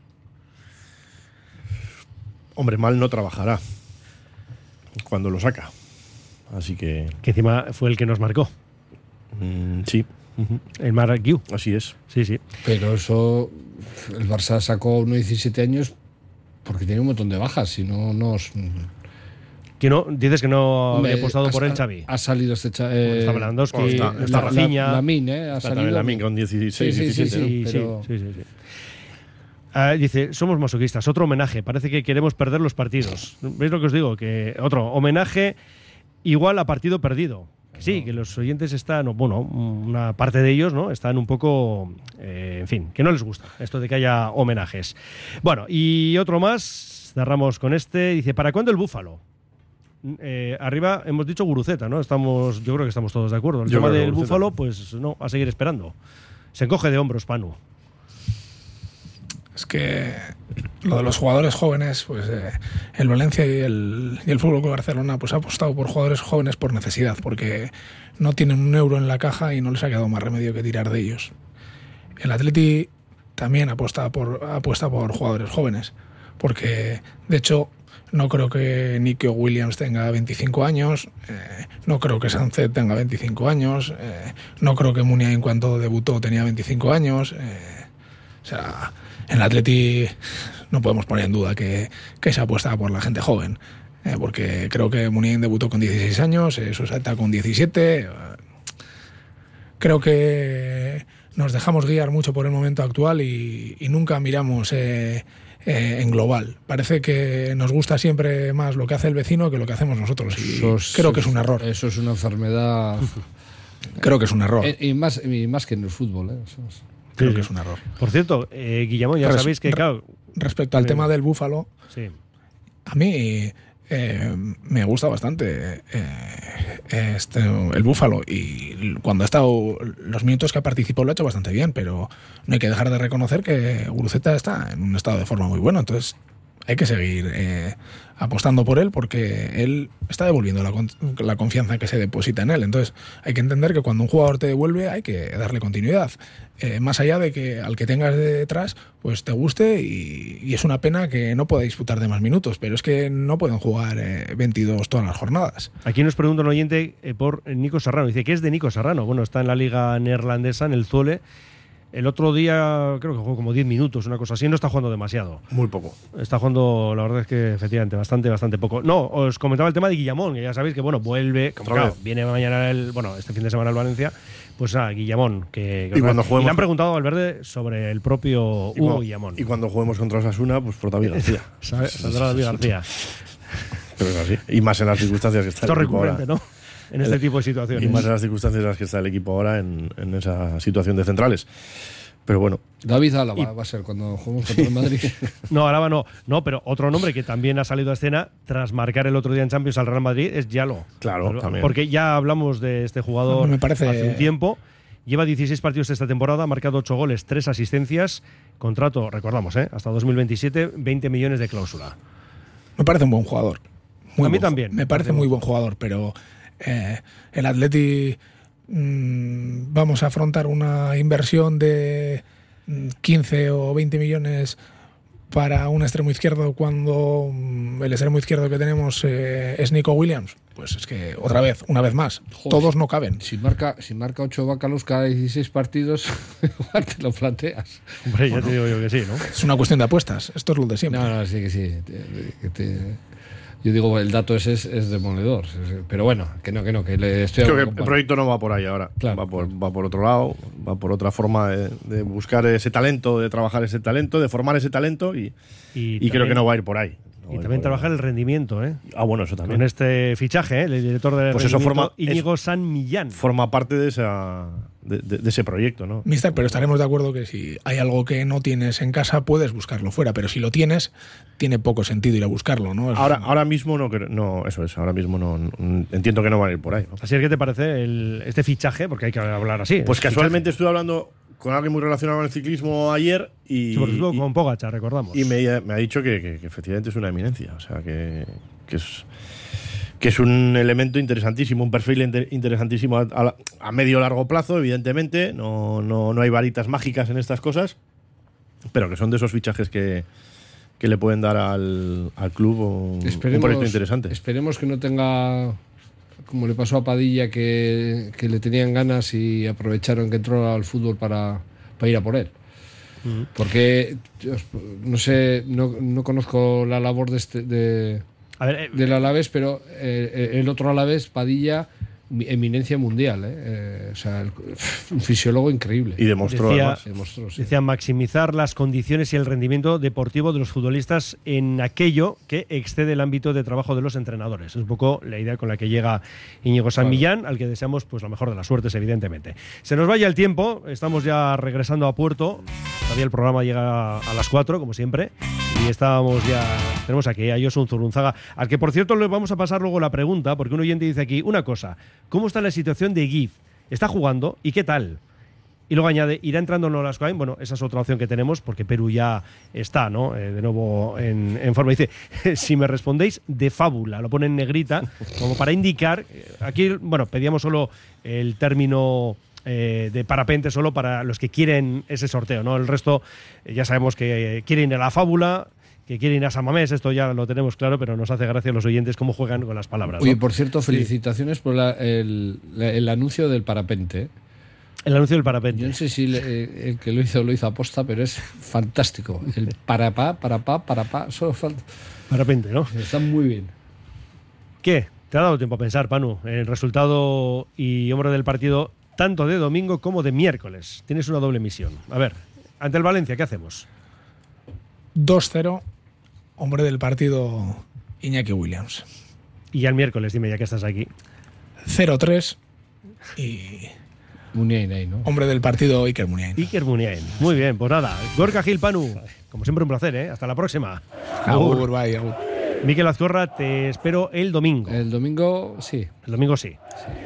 [SPEAKER 3] Hombre, mal no trabajará cuando lo saca. Así que...
[SPEAKER 2] Que encima fue el que nos marcó.
[SPEAKER 3] Mm, sí.
[SPEAKER 2] Uh-huh. El Marc Guiu.
[SPEAKER 3] Así es.
[SPEAKER 2] Sí, sí.
[SPEAKER 4] Pero eso, el Barça sacó uno de diecisiete años porque tenía un montón de bajas, si no nos...
[SPEAKER 2] Que no, dices que no
[SPEAKER 4] Hombre,
[SPEAKER 2] había apostado
[SPEAKER 4] ha,
[SPEAKER 2] por él, Xavi.
[SPEAKER 4] Ha salido este Xavi.
[SPEAKER 2] Eh, está Lewandowski,
[SPEAKER 3] bueno, está, está
[SPEAKER 2] la, Rafinha.
[SPEAKER 4] Lamine, ¿eh? Ha
[SPEAKER 3] está
[SPEAKER 4] salido.
[SPEAKER 3] Lamine con dieciséis,
[SPEAKER 4] sí, sí,
[SPEAKER 3] diecisiete,
[SPEAKER 4] sí,
[SPEAKER 3] ¿no?
[SPEAKER 4] sí, pero...
[SPEAKER 2] sí, sí, sí. Ah, dice, somos masoquistas, otro homenaje. Parece que queremos perder los partidos. ¿Veis lo que os digo? Que otro homenaje igual a partido perdido. Que sí, que los oyentes están, bueno, una parte de ellos, ¿no?, están un poco, eh, en fin, que no les gusta esto de que haya homenajes. Bueno, y otro más, cerramos con este. Dice, ¿para cuándo el Búfalo? Eh, arriba hemos dicho Guruceta, ¿no? Estamos, yo creo que estamos todos de acuerdo. El
[SPEAKER 3] yo
[SPEAKER 2] tema del
[SPEAKER 3] Guruceta.
[SPEAKER 2] Búfalo, pues no, a seguir esperando. Se encoge de hombros, Panu.
[SPEAKER 5] Es que lo de los jugadores jóvenes, pues eh, el Valencia y el, y el Fútbol Club Barcelona pues ha apostado por jugadores jóvenes por necesidad, porque no tienen un euro en la caja y no les ha quedado más remedio que tirar de ellos. El Atleti también apuesta por, apuesta por jugadores jóvenes, porque de hecho no creo que Nico Williams tenga veinticinco años, eh, no creo que Sánchez tenga veinticinco años, eh, no creo que Muniain en cuanto debutó tenía veinticinco años. Eh, o sea, en el Atleti no podemos poner en duda que, que se apuesta por la gente joven, eh, porque creo que Muniain debutó con dieciséis años, eh, Susata con diecisiete. Eh, creo que nos dejamos guiar mucho por el momento actual y, y nunca miramos eh, eh, en global. Parece que nos gusta siempre más lo que hace el vecino que lo que hacemos nosotros. Y
[SPEAKER 4] Eso es,
[SPEAKER 5] creo que es un error.
[SPEAKER 4] Eso es una enfermedad.
[SPEAKER 5] Creo que es un error.
[SPEAKER 4] Y, y, más, y más que en el fútbol, ¿eh? Eso es.
[SPEAKER 5] Creo
[SPEAKER 2] sí,
[SPEAKER 5] que
[SPEAKER 2] sí.
[SPEAKER 5] es un error.
[SPEAKER 2] Por cierto, eh, Guillamón, ya
[SPEAKER 5] Res,
[SPEAKER 2] sabéis que, claro...
[SPEAKER 5] Respecto al
[SPEAKER 2] eh,
[SPEAKER 5] tema del Búfalo,
[SPEAKER 2] sí.
[SPEAKER 5] a mí eh, me gusta bastante eh, este, el Búfalo, y cuando ha estado, los minutos que ha participado lo ha hecho bastante bien, pero no hay que dejar de reconocer que Guruceta está en un estado de forma muy bueno, entonces hay que seguir eh, apostando por él, porque él está devolviendo la, la confianza que se deposita en él. Entonces hay que entender que cuando un jugador te devuelve hay que darle continuidad, eh, más allá de que al que tengas detrás pues te guste, y, y es una pena que no pueda disputar de más minutos, pero es que no pueden jugar eh, veintidós todas las jornadas.
[SPEAKER 2] Aquí nos pregunta un oyente eh, por Nico Serrano. Dice, ¿qué es de Nico Serrano? Bueno, está en la liga neerlandesa, en el Zwolle. El otro día creo que jugó como diez minutos, una cosa así. No está jugando demasiado.
[SPEAKER 3] Muy poco.
[SPEAKER 2] Está jugando, la verdad es que efectivamente, bastante, bastante poco. No, os comentaba el tema de Guillamón, que ya sabéis que, bueno, vuelve, como claro, viene mañana, el, bueno, este fin de semana el Valencia, pues a Guillamón. Que, que
[SPEAKER 3] y, cuando juguemos,
[SPEAKER 2] y le han preguntado a Valverde sobre el propio Hugo
[SPEAKER 3] y cuando,
[SPEAKER 2] Guillamón.
[SPEAKER 3] Y cuando juguemos contra Osasuna, pues por David García.
[SPEAKER 2] Saldrá David García.
[SPEAKER 3] Pero es así. Y más en las circunstancias que está
[SPEAKER 2] Esto
[SPEAKER 3] el
[SPEAKER 2] es
[SPEAKER 3] equipo
[SPEAKER 2] recurrente,
[SPEAKER 3] ahora.
[SPEAKER 2] ¿no? En este el, tipo de situaciones.
[SPEAKER 3] Y más en las circunstancias en las que está el equipo ahora, en, en esa situación de centrales. Pero bueno.
[SPEAKER 4] David Álava y, va a ser cuando juguemos contra el Madrid.
[SPEAKER 2] No, Álava no. No, pero otro nombre que también ha salido a escena tras marcar el otro día en Champions al Real Madrid es Yalo.
[SPEAKER 3] Claro,
[SPEAKER 2] pero,
[SPEAKER 3] también.
[SPEAKER 2] Porque ya hablamos de este jugador
[SPEAKER 5] me parece...
[SPEAKER 2] hace un tiempo. Lleva dieciséis partidos esta temporada, ha marcado ocho goles, tres asistencias. Contrato, recordamos, ¿eh? hasta dos mil veintisiete, veinte millones de cláusula.
[SPEAKER 5] Me parece un buen jugador. Muy
[SPEAKER 2] a mí
[SPEAKER 5] buen,
[SPEAKER 2] también.
[SPEAKER 5] Me parece muy buen jugador, pero eh, el Atleti mmm, vamos a afrontar una inversión de quince o veinte millones para un extremo izquierdo cuando el extremo izquierdo que tenemos eh, es Nico Williams. Pues es que otra vez, una vez más, Joder, todos no caben.
[SPEAKER 4] Si marca si marca ocho bácalos cada dieciséis partidos, igual te lo planteas.
[SPEAKER 2] Hombre, ya
[SPEAKER 5] bueno,
[SPEAKER 2] te digo yo que sí, ¿no?
[SPEAKER 5] Es una cuestión de apuestas, esto es lo de siempre.
[SPEAKER 4] No, no, sí que sí. Que te, yo digo, el dato ese es, es demoledor. Pero bueno, que no, que no, que le estoy...
[SPEAKER 3] Creo que el proyecto no va por ahí ahora.
[SPEAKER 4] Claro,
[SPEAKER 3] va, por,
[SPEAKER 4] claro.
[SPEAKER 3] va por otro lado, va por otra forma de, de buscar ese talento, de trabajar ese talento, de formar ese talento y,
[SPEAKER 2] Y,
[SPEAKER 3] y
[SPEAKER 2] también,
[SPEAKER 3] creo que no va a ir por ahí. No
[SPEAKER 2] y
[SPEAKER 3] va a ir
[SPEAKER 2] también
[SPEAKER 3] por ahí.
[SPEAKER 2] trabajar el rendimiento, ¿eh?
[SPEAKER 3] Ah, bueno, eso también.
[SPEAKER 2] Con este fichaje, ¿eh? El director de
[SPEAKER 3] Pues eso
[SPEAKER 2] rendimiento,
[SPEAKER 3] forma-
[SPEAKER 2] Íñigo San Millán.
[SPEAKER 3] Forma parte de, esa, de, de- de ese proyecto, ¿no?
[SPEAKER 5] Mister, pero estaremos de acuerdo que si hay algo que no tienes en casa, puedes buscarlo fuera, pero si lo tienes, tiene poco sentido ir a buscarlo, ¿no? Es-
[SPEAKER 3] Ahora, ahora mismo no, creo- no, eso es, ahora mismo no, no- entiendo que no van a ir por ahí, ¿no?
[SPEAKER 2] Así es, ¿qué te parece el, este fichaje? Porque hay que hablar así.
[SPEAKER 3] Pues
[SPEAKER 2] el
[SPEAKER 3] casualmente estuve hablando con alguien muy relacionado con el ciclismo ayer y,
[SPEAKER 2] Sí, porque estuvo
[SPEAKER 3] y-
[SPEAKER 2] con Pogačar, recordamos.
[SPEAKER 3] y me, me ha dicho que, que- que efectivamente es una eminencia, o sea, que, que es que es un elemento interesantísimo, un perfil inter- interesantísimo a, a- a medio largo plazo, evidentemente, no, no, no hay varitas mágicas en estas cosas, pero que son de esos fichajes que, que le pueden dar al, al club un, un proyecto interesante.
[SPEAKER 4] Esperemos que no tenga, como le pasó a Padilla, que, que le tenían ganas y aprovecharon que entró al fútbol para, para ir a por él.
[SPEAKER 2] Ujú.
[SPEAKER 4] Porque, Dios, no sé, no, no conozco la labor de este, de,
[SPEAKER 2] A ver, eh,
[SPEAKER 4] del Alavés, pero eh, el otro Alavés, Padilla, eminencia mundial, ¿eh? Eh, o sea, el- un fisiólogo increíble.
[SPEAKER 3] Y demostró,
[SPEAKER 2] Decía-
[SPEAKER 3] además.
[SPEAKER 4] Demostró, sí.
[SPEAKER 2] decía maximizar las condiciones y el rendimiento deportivo de los futbolistas en aquello que excede el ámbito de trabajo de los entrenadores. Es un poco la idea con la que llega Íñigo San
[SPEAKER 4] Claro.
[SPEAKER 2] Millán, al que deseamos pues la mejor de las suertes, evidentemente. Se nos vaya el tiempo, estamos ya regresando a puerto. Todavía el programa llega a las cuatro, como siempre, y estábamos ya. Tenemos aquí a Josun Zurunzaga, al que por cierto le vamos a pasar luego la pregunta, porque un oyente dice aquí una cosa: ¿cómo está la situación de Gif? ¿Está jugando? ¿Y qué tal? Y luego añade, ¿irá entrando en Olascoain? Bueno, esa es otra opción que tenemos, porque Perú ya está, ¿no? Eh, de nuevo en, en forma. Dice, si me respondéis, de fábula. Lo pone en negrita, como para indicar. eh, Aquí, bueno, pedíamos solo el término eh, de parapente, solo para los que quieren ese sorteo, ¿no? El resto, eh, ya sabemos que eh, quieren ir a la fábula, que quieren ir a San Mamés, esto ya lo tenemos claro, pero nos hace gracia a los oyentes cómo juegan con las palabras, ¿no?
[SPEAKER 4] Oye, por cierto, felicitaciones por la- el, la- el anuncio del parapente.
[SPEAKER 2] El anuncio del parapente.
[SPEAKER 4] Yo no sé si le- eh, el que lo hizo lo hizo aposta, pero es fantástico. El parapá, parapá, parapá, solo falta.
[SPEAKER 2] Parapente, ¿no?
[SPEAKER 4] Está muy bien.
[SPEAKER 2] ¿Qué? ¿Te ha dado tiempo a pensar, Panu? El resultado y hombre del partido, tanto de domingo como de miércoles. Tienes una doble misión. A ver, ante el Valencia, ¿qué hacemos?
[SPEAKER 5] dos cero, hombre del partido Iñaki Williams.
[SPEAKER 2] Y al miércoles, dime ya que estás aquí.
[SPEAKER 5] cero tres y
[SPEAKER 4] Muniain, ¿no?
[SPEAKER 5] hombre del partido Iker Muniain.
[SPEAKER 2] Iker Muniain. Muy bien, pues nada. Gorka Gil, Panu. Como siempre, un placer, ¿eh? Hasta la próxima.
[SPEAKER 5] Agur, bye, agur.
[SPEAKER 2] Miquel Azcorra, te espero el domingo.
[SPEAKER 4] El domingo, sí.
[SPEAKER 2] El domingo sí.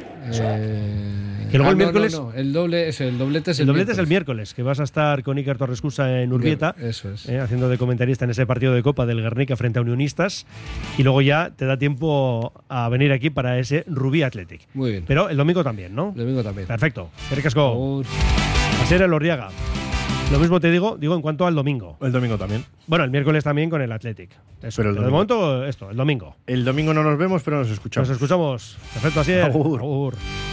[SPEAKER 4] Eh,
[SPEAKER 2] Que luego el
[SPEAKER 4] no,
[SPEAKER 2] miércoles-
[SPEAKER 4] no, no, el doble es el doblete es el,
[SPEAKER 2] El doblete es el
[SPEAKER 4] miércoles.
[SPEAKER 2] miércoles, que vas a estar con Iker Torrescusa en Urbieta,
[SPEAKER 4] Eso es.
[SPEAKER 2] eh, haciendo de comentarista en ese partido de Copa del Guernica frente a Unionistas, y luego ya te da tiempo a venir aquí para ese Rubí Athletic.
[SPEAKER 4] Muy bien.
[SPEAKER 2] Pero el domingo también, ¿no?
[SPEAKER 4] El domingo también.
[SPEAKER 2] Perfecto. Qué casco.
[SPEAKER 4] Agur.
[SPEAKER 2] A ser el Orriaga. Lo mismo te digo, digo en cuanto al domingo.
[SPEAKER 3] El domingo también.
[SPEAKER 2] Bueno, el miércoles también con el Athletic. Eso.
[SPEAKER 3] Pero el
[SPEAKER 2] de
[SPEAKER 3] domingo.
[SPEAKER 2] momento, esto, el domingo.
[SPEAKER 3] El domingo no nos vemos, pero nos escuchamos.
[SPEAKER 2] Nos escuchamos. Perfecto, así es.
[SPEAKER 3] Agur.
[SPEAKER 2] Agur.